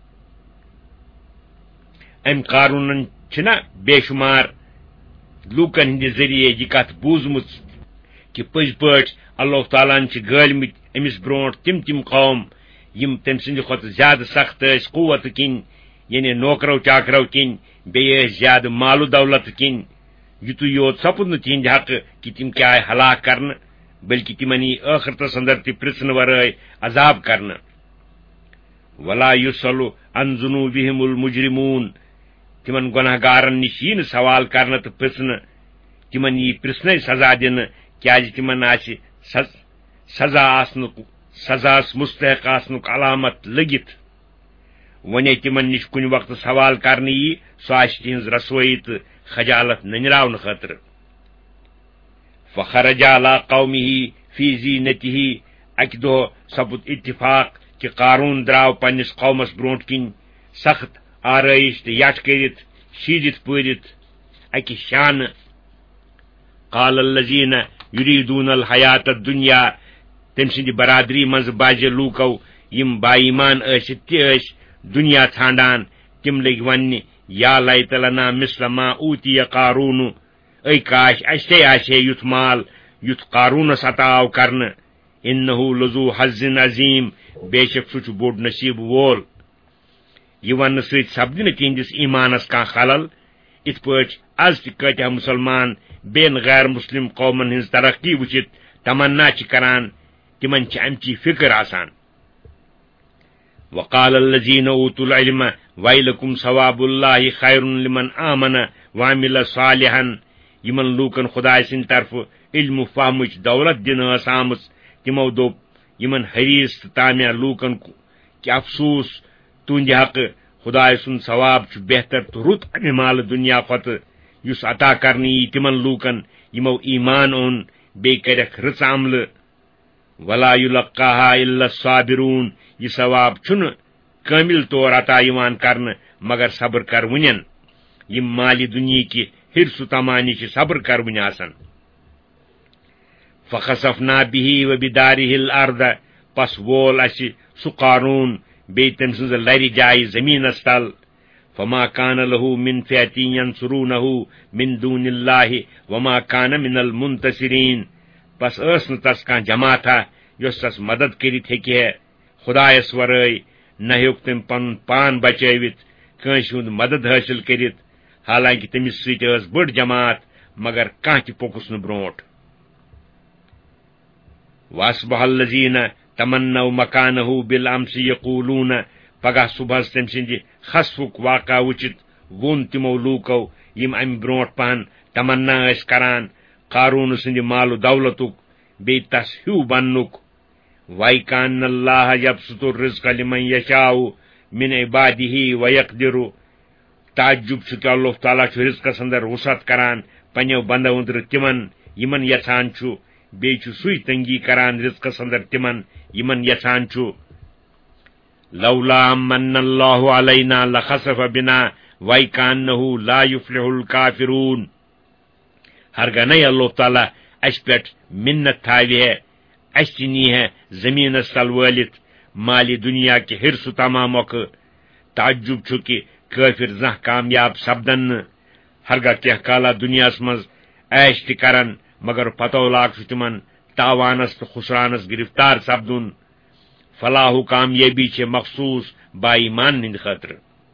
ام قارونن چھنا بے شمار لوکن ہندِ ذریعے یہ کتھ بوٗزمٕژ کہ پٔزۍ پٲٹھۍ اللہ تعالیٰ ہن چھِ گٲلمٕتۍ أمِس برونٛٹھ تِم تِم قوم یم تٔمۍ سٕنٛدِ کھۄتہٕ زیادٕ سخت ٲسۍ قوت کِنۍ یعنی نوکرو چاکرو کن بیٚیہِ ٲسۍ زیادٕ مال و دولت کن یُتُے یوت سپُد نہٕ تِہنٛدِ حقہٕ کہِ تِم کیٛاہ آیہِ ہلاک کرنہٕ بلکہ تمن یی ٲخرتس اندر تہِ پرژھنہٕ ورٲے عذاب کرنہٕ ولا یُسلُ عن ذنوبہم المجرمون تمن گناہ گارن نش یی نہٕ سوال کرنہٕ تہٕ پرژھنہٕ تمن یی پرژھنے سزا دنہٕ کیازِ تمن آسہِ سزا آسنُک سزاس مستحق آسنُک علامت لگِتھ ونے تمن نش کُنہِ وقتہٕ سوال کرنہٕ یی سُہ آسہِ تہنٛز رسوٲیی تہٕ خجالت ننراونہٕ خٲطرٕ فخرج علی قومه فی زینتہ اکہ دۄہ سپُد اتفاق کہ قارون دراو پننس قومس برونٹ کن سخت آرائش تہٕ یٹھ کٔرِتھ شیٖرِتھ پٲرِتھ اکہ شانہ قال الذین یریدون الحیات الدنیا تٔمۍ سٕنٛدِ برادری منٛز باجہِ لوٗکو یم با ایمان ٲسِتھ تہِ ٲسۍ دنیا ژھانڈان تِم لٔگۍ وننہِ یا لیت لنا مثل ما اوٗتِیَ قارون اے کاش اسہِ تے آسہِ ہے یُتھ مال یُتھ قارونس عطا آو کرنہٕ انہ لذو حظ عظیم بے شک سُہ چھُ بوٚڑ نصیب وول یہ وننہٕ سۭتۍ سپدِ نہٕ تِہنٛدِس ایمانس کانٛہہ خلل یِتھ پٲٹھۍ از تہِ کۭتیاہ مُسلمان بیٚین غیر مسلم قومن ہٕنٛز ترقی وٕچھِتھ تمنا چھِ کران تمن چھِ امچی فکر آسان وقال الذین اوتوا العلم ویلکم ثواب اللہ خیر لمن آمن وعمل صالحا یمن لوکن خدائے سٕنٛدِ طرفہٕ علم و فہمٕچ دولت دنہٕ ٲس آمٕژ تمو دوٚپ یمن حریٖص تہٕ تامیا لوٗکن کہ افسوٗس تُہنٛدِ حقہٕ خدائے سُنٛد ثواب چھُ بہتر تہٕ رُت امہِ مالہٕ دنیا کھۄتہٕ یُس عطا کرنہٕ یی تمن لوٗکن یمو ایمان اوٚن بیٚیہِ کرکھ رٕژ عملہٕ ولا یلقاها الا الصابرون یہ ثواب چھُنہٕ کٲمل طور عطا یِوان کرنہٕ مگر صبر کرونین یم مالہِ دُنیہِکہِ حرص و تمانی چھِ صبر کرونہِ آسان فخسفنا به وبداره الارض پس وول اسہِ سُہ قارون بیٚیہِ تٔمۍ سٕنٛزٕ لرِ جایہِ زمینس تل فما كان له من فئة ينصرونه من دون الله وما كان من المنتصرين پس ٲس نہٕ تس کانٛہہ جماعتھا یۄس تس مدد کٔرِتھ ہیٚکہِ ہے خدایس ورٲے نہ ہیوٚک تٔمۍ پنُن پان بچٲوِتھ کٲنٛسہِ ہُنٛد مدد حٲصِل کٔرِتھ حالانکہِ تٔمِس سۭتۍ ٲس بٔڑ جماعت مگر کانٛہہ تہِ پوٚکُس نہٕ برونٛٹھ واصبح الذین تمنوا مکانہ بالامس یقولون پگاہ صبحس تٔمۍ سٕنٛدِ خسفُک واقعہ وٕچھِتھ ووٚن تِمو لوٗکو یم امہِ برونٛٹھ پہن تمنا ٲسۍ کران قارون سٕنٛدِ مال و دولتُک بیٚیہِ تس ہیوٗ بننُک وَیْکَانَ اللّٰهَ یَبْسُطُ الرِّزْقَ لِمَن یَشَاءُ مِنْ عِبَادِهِ وَیَقْدِرُ تعجب چھُ کہ اللہ تعالیٰ چھُ رِزقس اندر وسعت کران پنٛنیو بنٛدو أنٛدرٕ تِمن یِمن یژھان چھُ بیٚیہِ چھُ سُے تنگی کران رِزقس اندر تِمن یِمن یژھان چھُ لولا من اللہ علینا لخسف بنا وَیْکَانَّهُ لا یُفلِحُ الکافرون ہرگاہ نَے اللہ تعالیٰ اَسہِ پٮ۪ٹھ مِنت تھاوِ ہے اَسہِ تہِ نی ہے زٔمیٖنس تل وٲلِتھ مالہِ دُنیا کہِ حِرص و تما مۄکھٕ تعجب چھُ کہِ کٲفِر زانٛہہ کامیاب سپدن نہٕ ہرگاہ کینٛہہ کالا دُنیاہس منٛز عیش تہِ کرن مگر پتولاک چھُ تِمن تاوانس تہٕ خسرانس گرفتار سپدُن فلاح و کامیٲبی چھِ مخصوٗص با ایمان ہٕنٛدِ خٲطرٕ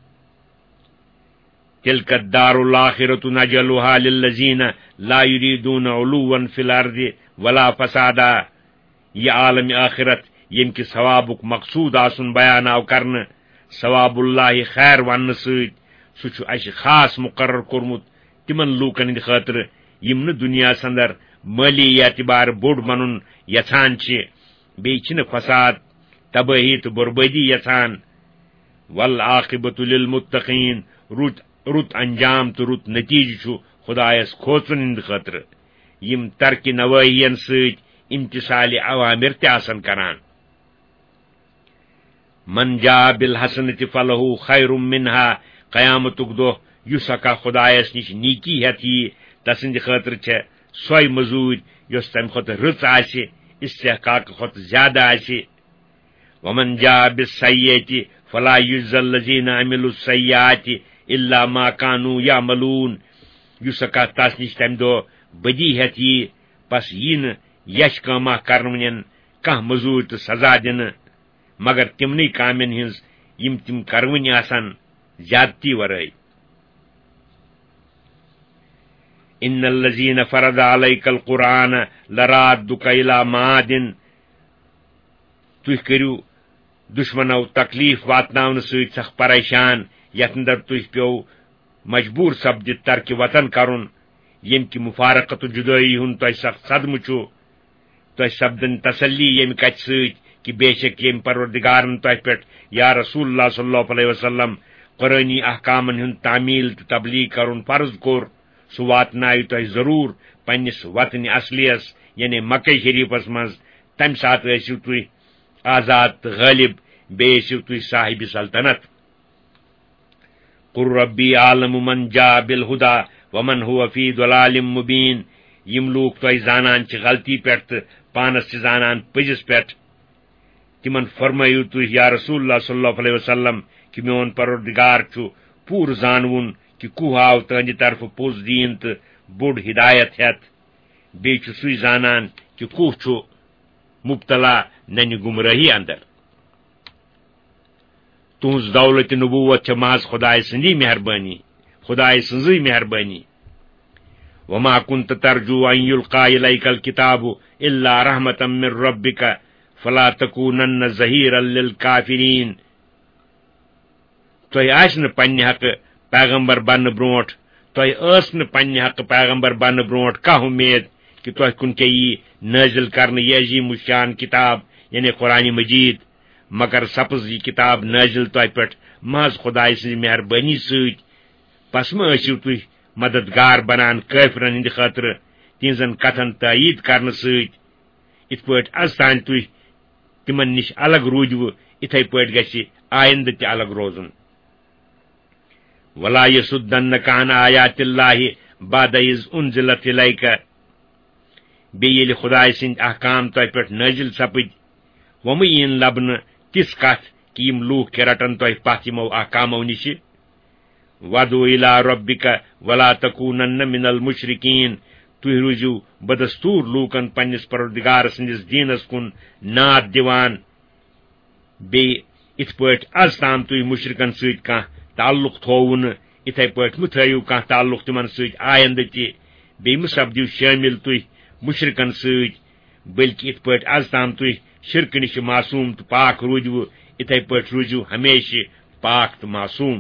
تِلکَ الدار الآخرة نجعلها للذین لا یریدون علوا فی الارض ولا فسادا یہ عالم آخرت یم کہ ثوابک مقصود آسن بیان آو کرنہٕ ثواب اللہ خیر وننہٕ سۭتۍ سُہ چھُ اسہِ خاص مقرر کوٚرمُت تِمن لوٗکن ہٕنٛدِ خٲطرٕ یم نہٕ دُنیاہس اندر مٲلی اعتبار بوٚڑ بنُن یژھان چھِ بیٚیہِ چھِنہٕ فساد تبٲہی تہٕ بربٲدی یژھان والعاقبۃ للمتقین رُت رُت انجام تہٕ رُت نتیجہٕ چھُ خدایس کھوژن ہٕنٛدِ خٲطرٕ یم ترکہِ نوٲہین سۭتۍ امتثالِ اوامر تہِ آسن کران من جاء بالحسنۃ فلہ خیر منہا قیامتُک دۄہ یُس ہکا خدایس نِش نیکی ہٮ۪تھ یی تسٕنٛدِ خٲطرٕ چھےٚ سۄے مٔزوٗرۍ یۄس تمہِ کھۄتہٕ رٕژ آسہِ استحقاقہٕ کھۄتہٕ زیادٕ آسہِ ومن جاء بالسیئۃ فلا یجزی الذین عملوا السیئات الا ما كانوا یعملون یُس ہکا تس نِش تمہِ دۄہ بدی ہٮ۪تھ یی پس یی نہٕ یش کٲمہ کرنہٕ کانٛہہ مٔزوٗرۍ تہٕ سزا دِنہٕ مگر تِمنٕے کامٮ۪ن ہٕنٛز یم تِم کروٕنۍ آسن زیادتی ورٲے. ان الذین فرض علیک القرآن لرادک الی معاد. تُہۍ کٔرِو دشمنو تکلیف واتناونہٕ سۭتۍ سخ پریشان یتھ اندر تُہۍ پیوٚو مجبوٗر سپدِتھ ترکہِ وطن کرُن، ییٚمہِ کہِ مفارقت و جُدٲیی ہُنٛد تۄہہِ سخ صدمہٕ چھُ. تۄہہِ سپدن تسلی ییٚمہِ کتھِ سۭتۍ کہ بے شک ییٚمہِ پروردگارن تۄہہِ پٮ۪ٹھ یا رسول اللہ صلی اللہ علیہ وسلم قرآنی احکامن ہُنٛد تعمیل تہٕ تبلیغ کرُن فرض کوٚر، سُہ واتنایہِ تۄہہِ ضروٗر پننِس وطنہِ اصلیس یعنی مکہ شریفس منٛز. تمہِ ساتہٕ ٲسِو تُہۍ آزاد تہٕ غٲلب، بیٚیہِ ٲسِو تُہۍ صاحب سلطنت. قل ربی عالم من جاء بالہدا ومن هو فی ضلال مبین. یم لوٗکھ تۄہہِ زانان چھِ غلطی پٮ۪ٹھ تہٕ پانس چھِ زانان پٔزِس پٮ۪ٹھ، تمن فرمٲیِو تُہۍ یا رسول اللہ صلی اللہ علیہ وسلم کہ میون پروردگار چھُ پوٗرٕ زانوُن کہ کُہ آو تہنٛدِ طرفہٕ پوٚز دیٖن تہٕ بوٚڑ ہدایت ہٮ۪تھ. بیٚیہِ چھُ سُے زانان کہ کُہ چھُ مبتلا ننہِ گمرٲہی اندر. تُہنٛز دولت نبوت چھےٚ محض خداے سٕنٛدی مہربٲنی، خداے سٕنٛزٕے مہربٲنی. وما كنت ترجو ان يلقى اليك الكتاب الا رحمة من ربك فلا تكونن ظهيرا للكافرين. تۄہہِ آسہِ نہٕ پننہِ حقہٕ پیغمبر بننہٕ برونٛٹھ تۄہہِ ٲس نہٕ پننہِ حقہٕ پیغمبر بننہٕ برونٛٹھ کانٛہہ اُمید کہ تۄہہِ کُن کیٛاہ یی نٲزِل کرنہٕ یہ عظیٖم الشان کتاب یعنی قرآن مجید، مگر سپٕز یہ کتاب نٲزِل تۄہہِ پٮ۪ٹھ محض خداے سٕنٛزِ مہربٲنی سۭتۍ. پس مہ ٲسِو تُہۍ مددگار بنان کٲفرن ہٕنٛدِ خٲطرٕ تہنٛزن کتھن تٲیید کرنہٕ سۭتۍ. یِتھ پٲٹھۍ از تانۍ تُہۍ تمن نش الگ روٗدوٕ یِتھے پٲٹھۍ گژھِ آیندٕ تہِ الگ روزُن. ولا یصدنک عن آیات اللہ بعد اذ انزلت الیک. بیٚیہِ ییٚلہِ خداے سٕنٛدۍ احکام تۄہہِ پٮ۪ٹھ نٲزِل سپٕدۍ، وۄنۍ یِن لبنہٕ تِژھ کتھ کہ یِم لوٗکھ کیٛاہ رٹن تۄہہِ پتھ یِمو احکامو نِشہِ. ودو الی ربک ولا تکونن من المشرکین. تُہۍ روٗزِو بدستوٗر لوٗکن پننِس پروردگار سٕنٛدِس دیٖنس کُن ناد دِوان، بیٚیہِ یِتھ پٲٹھۍ از تام تُہۍ مشرکن سۭتۍ کانٛہہ تعلق تھووٕ نہٕ یِتھے پٲٹھۍ مہٕ تھٲیِو کانٛہہ تعلق تِمن سۭتۍ آیندٕ تہِ. بیٚیہِ مہٕ سپدِو شٲمِل تُہۍ مشرکن سۭتۍ، بٔلکہِ یِتھ پٲٹھۍ از تام تُہۍ شرکہٕ نِش معصوٗم تہٕ پاک روٗدوٕ یِتھے پٲٹھۍ روٗزِو ہمیشہِ پاک تہٕ معصوٗم.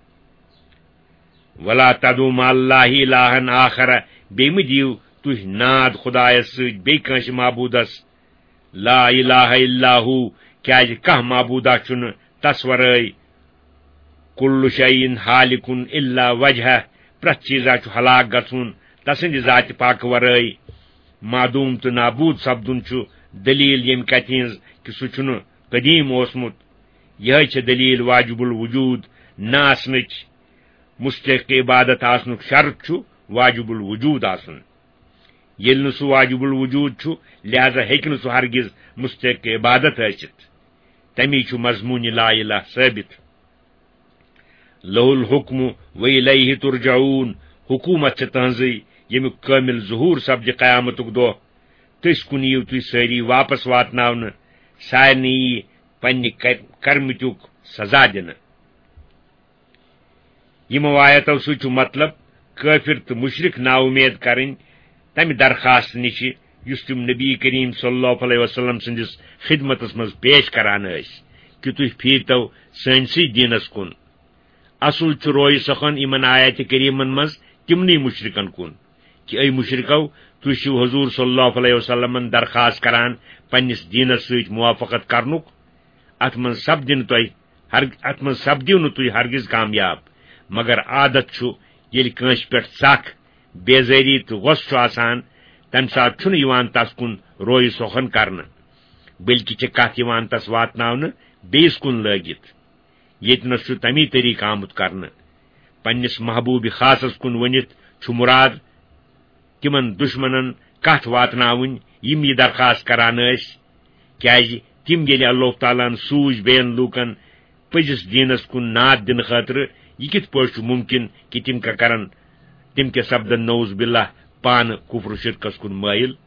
ولا تدعوا مع اللہ الہا آخر. بیٚیہِ مہٕ دِیِو تُہۍ ناد خدایس سۭتۍ بیٚیہِ کٲنٛسہِ معبوٗدس. لا الہ الا ہو. کیٛازِ کانٛہہ معبوٗدا چھُنہٕ تس ورٲے. کُلُّ شیء ہالِکٌ الا وجہہ. پرٛٮ۪تھ چیٖزا چھُ ہلاک گژھُن تسٕنٛدِ ذاتِ پاکہٕ ورٲے. معدوٗم تہٕ نابوٗد سپدُن چھُ دلیٖل ییٚمہِ کتھِ ہٕنٛز کہِ سُہ چھُنہٕ قدیٖم اوسمُت. یِہے چھےٚ دلیٖل واجب الوجوٗد نہ آسنٕچ. مستحق عبادت آسنُک شرط چھُ واجب الوجوٗد آسُن. ییٚلہِ نہٕ سُہ واجب الوجوٗد چھُ لہذا ہیٚکہِ نہٕ سُہ ہرگز مستحق عبادت ٲسِتھ. تمی چھُ مضموٗنہِ لا الہ ثٲبت. لہ الحکم والیہ ترجعون. حکوٗمت چھےٚ تٕہنٛزٕے ییٚمیُک کٲمِل ظہوٗر سپدِ قیامتُک دۄہ. تٔسۍ کُن یِیِو تُہۍ سٲری واپس واتناونہٕ. سارنٕے یی پننہِ کرمٕتیُک سزا دِنہٕ. یِمو آیتو سۭتۍ چھُ مطلب کٲفر تہٕ مشرک نا اُمید کرٕنۍ تمہِ درخاست نِشہِ یُس تِم نبی کریم صلی اللہ علیہ وسلم سٕنٛدِس خدمتس منٛز پیش کران ٲسۍ کہ تُہۍ پھیٖرتو سٲنسٕے دیٖنس کُن. اصل چھُ رویہِ سخن یِمن آیاتِ کریٖمن منٛز تِمنٕے مشرکن کُن کہ اے مشرکو تُہۍ چھِو حضوٗر صلی اللہ علیہ وسلمن درخاست کران پننِس دیٖنس سۭتۍ موافقت کرنُک. اتھ منٛز سپدِ نہٕ تۄہہِ اتھ منٛز سپدِو نہٕ تُہۍ ہرگز کامیاب، مگر عادت چھُ ییٚلہِ کٲنٛسہِ پٮ۪ٹھ ژکھ بیزٲری تہٕ غۄصہٕ چھُ آسان تمہِ ساتہٕ چھُنہٕ یِوان تس کُن رویہِ سوکھن کرنہٕ، بٔلکہِ چھِ کتھ یِوان تس واتناونہٕ بیٚیِس کُن لٲگِتھ. ییٚتنس چھُ تمی طریقہٕ آمُت کرنہٕ. پننِس محبوٗبِ خاصس کُن ؤنِتھ چھُ مُراد تِمن دُشمنن کتھ واتناوٕنۍ یِم یہِ درخاست کران ٲسۍ، کیٛازِ تِم ییٚلہِ اللہ تعالیٰ ہن سوٗزۍ بیٚین لوٗکن پٔزِس دیٖنس کُن ناد دِنہٕ خٲطرٕ، یہِ کِتھ پٲٹھۍ چھُ مُمکِن کہ تِم کیٛاہ کرن، تِم کیٛاہ سپدن نعوذ باللہ پانہٕ کفر و شرکس کُن مٲیل.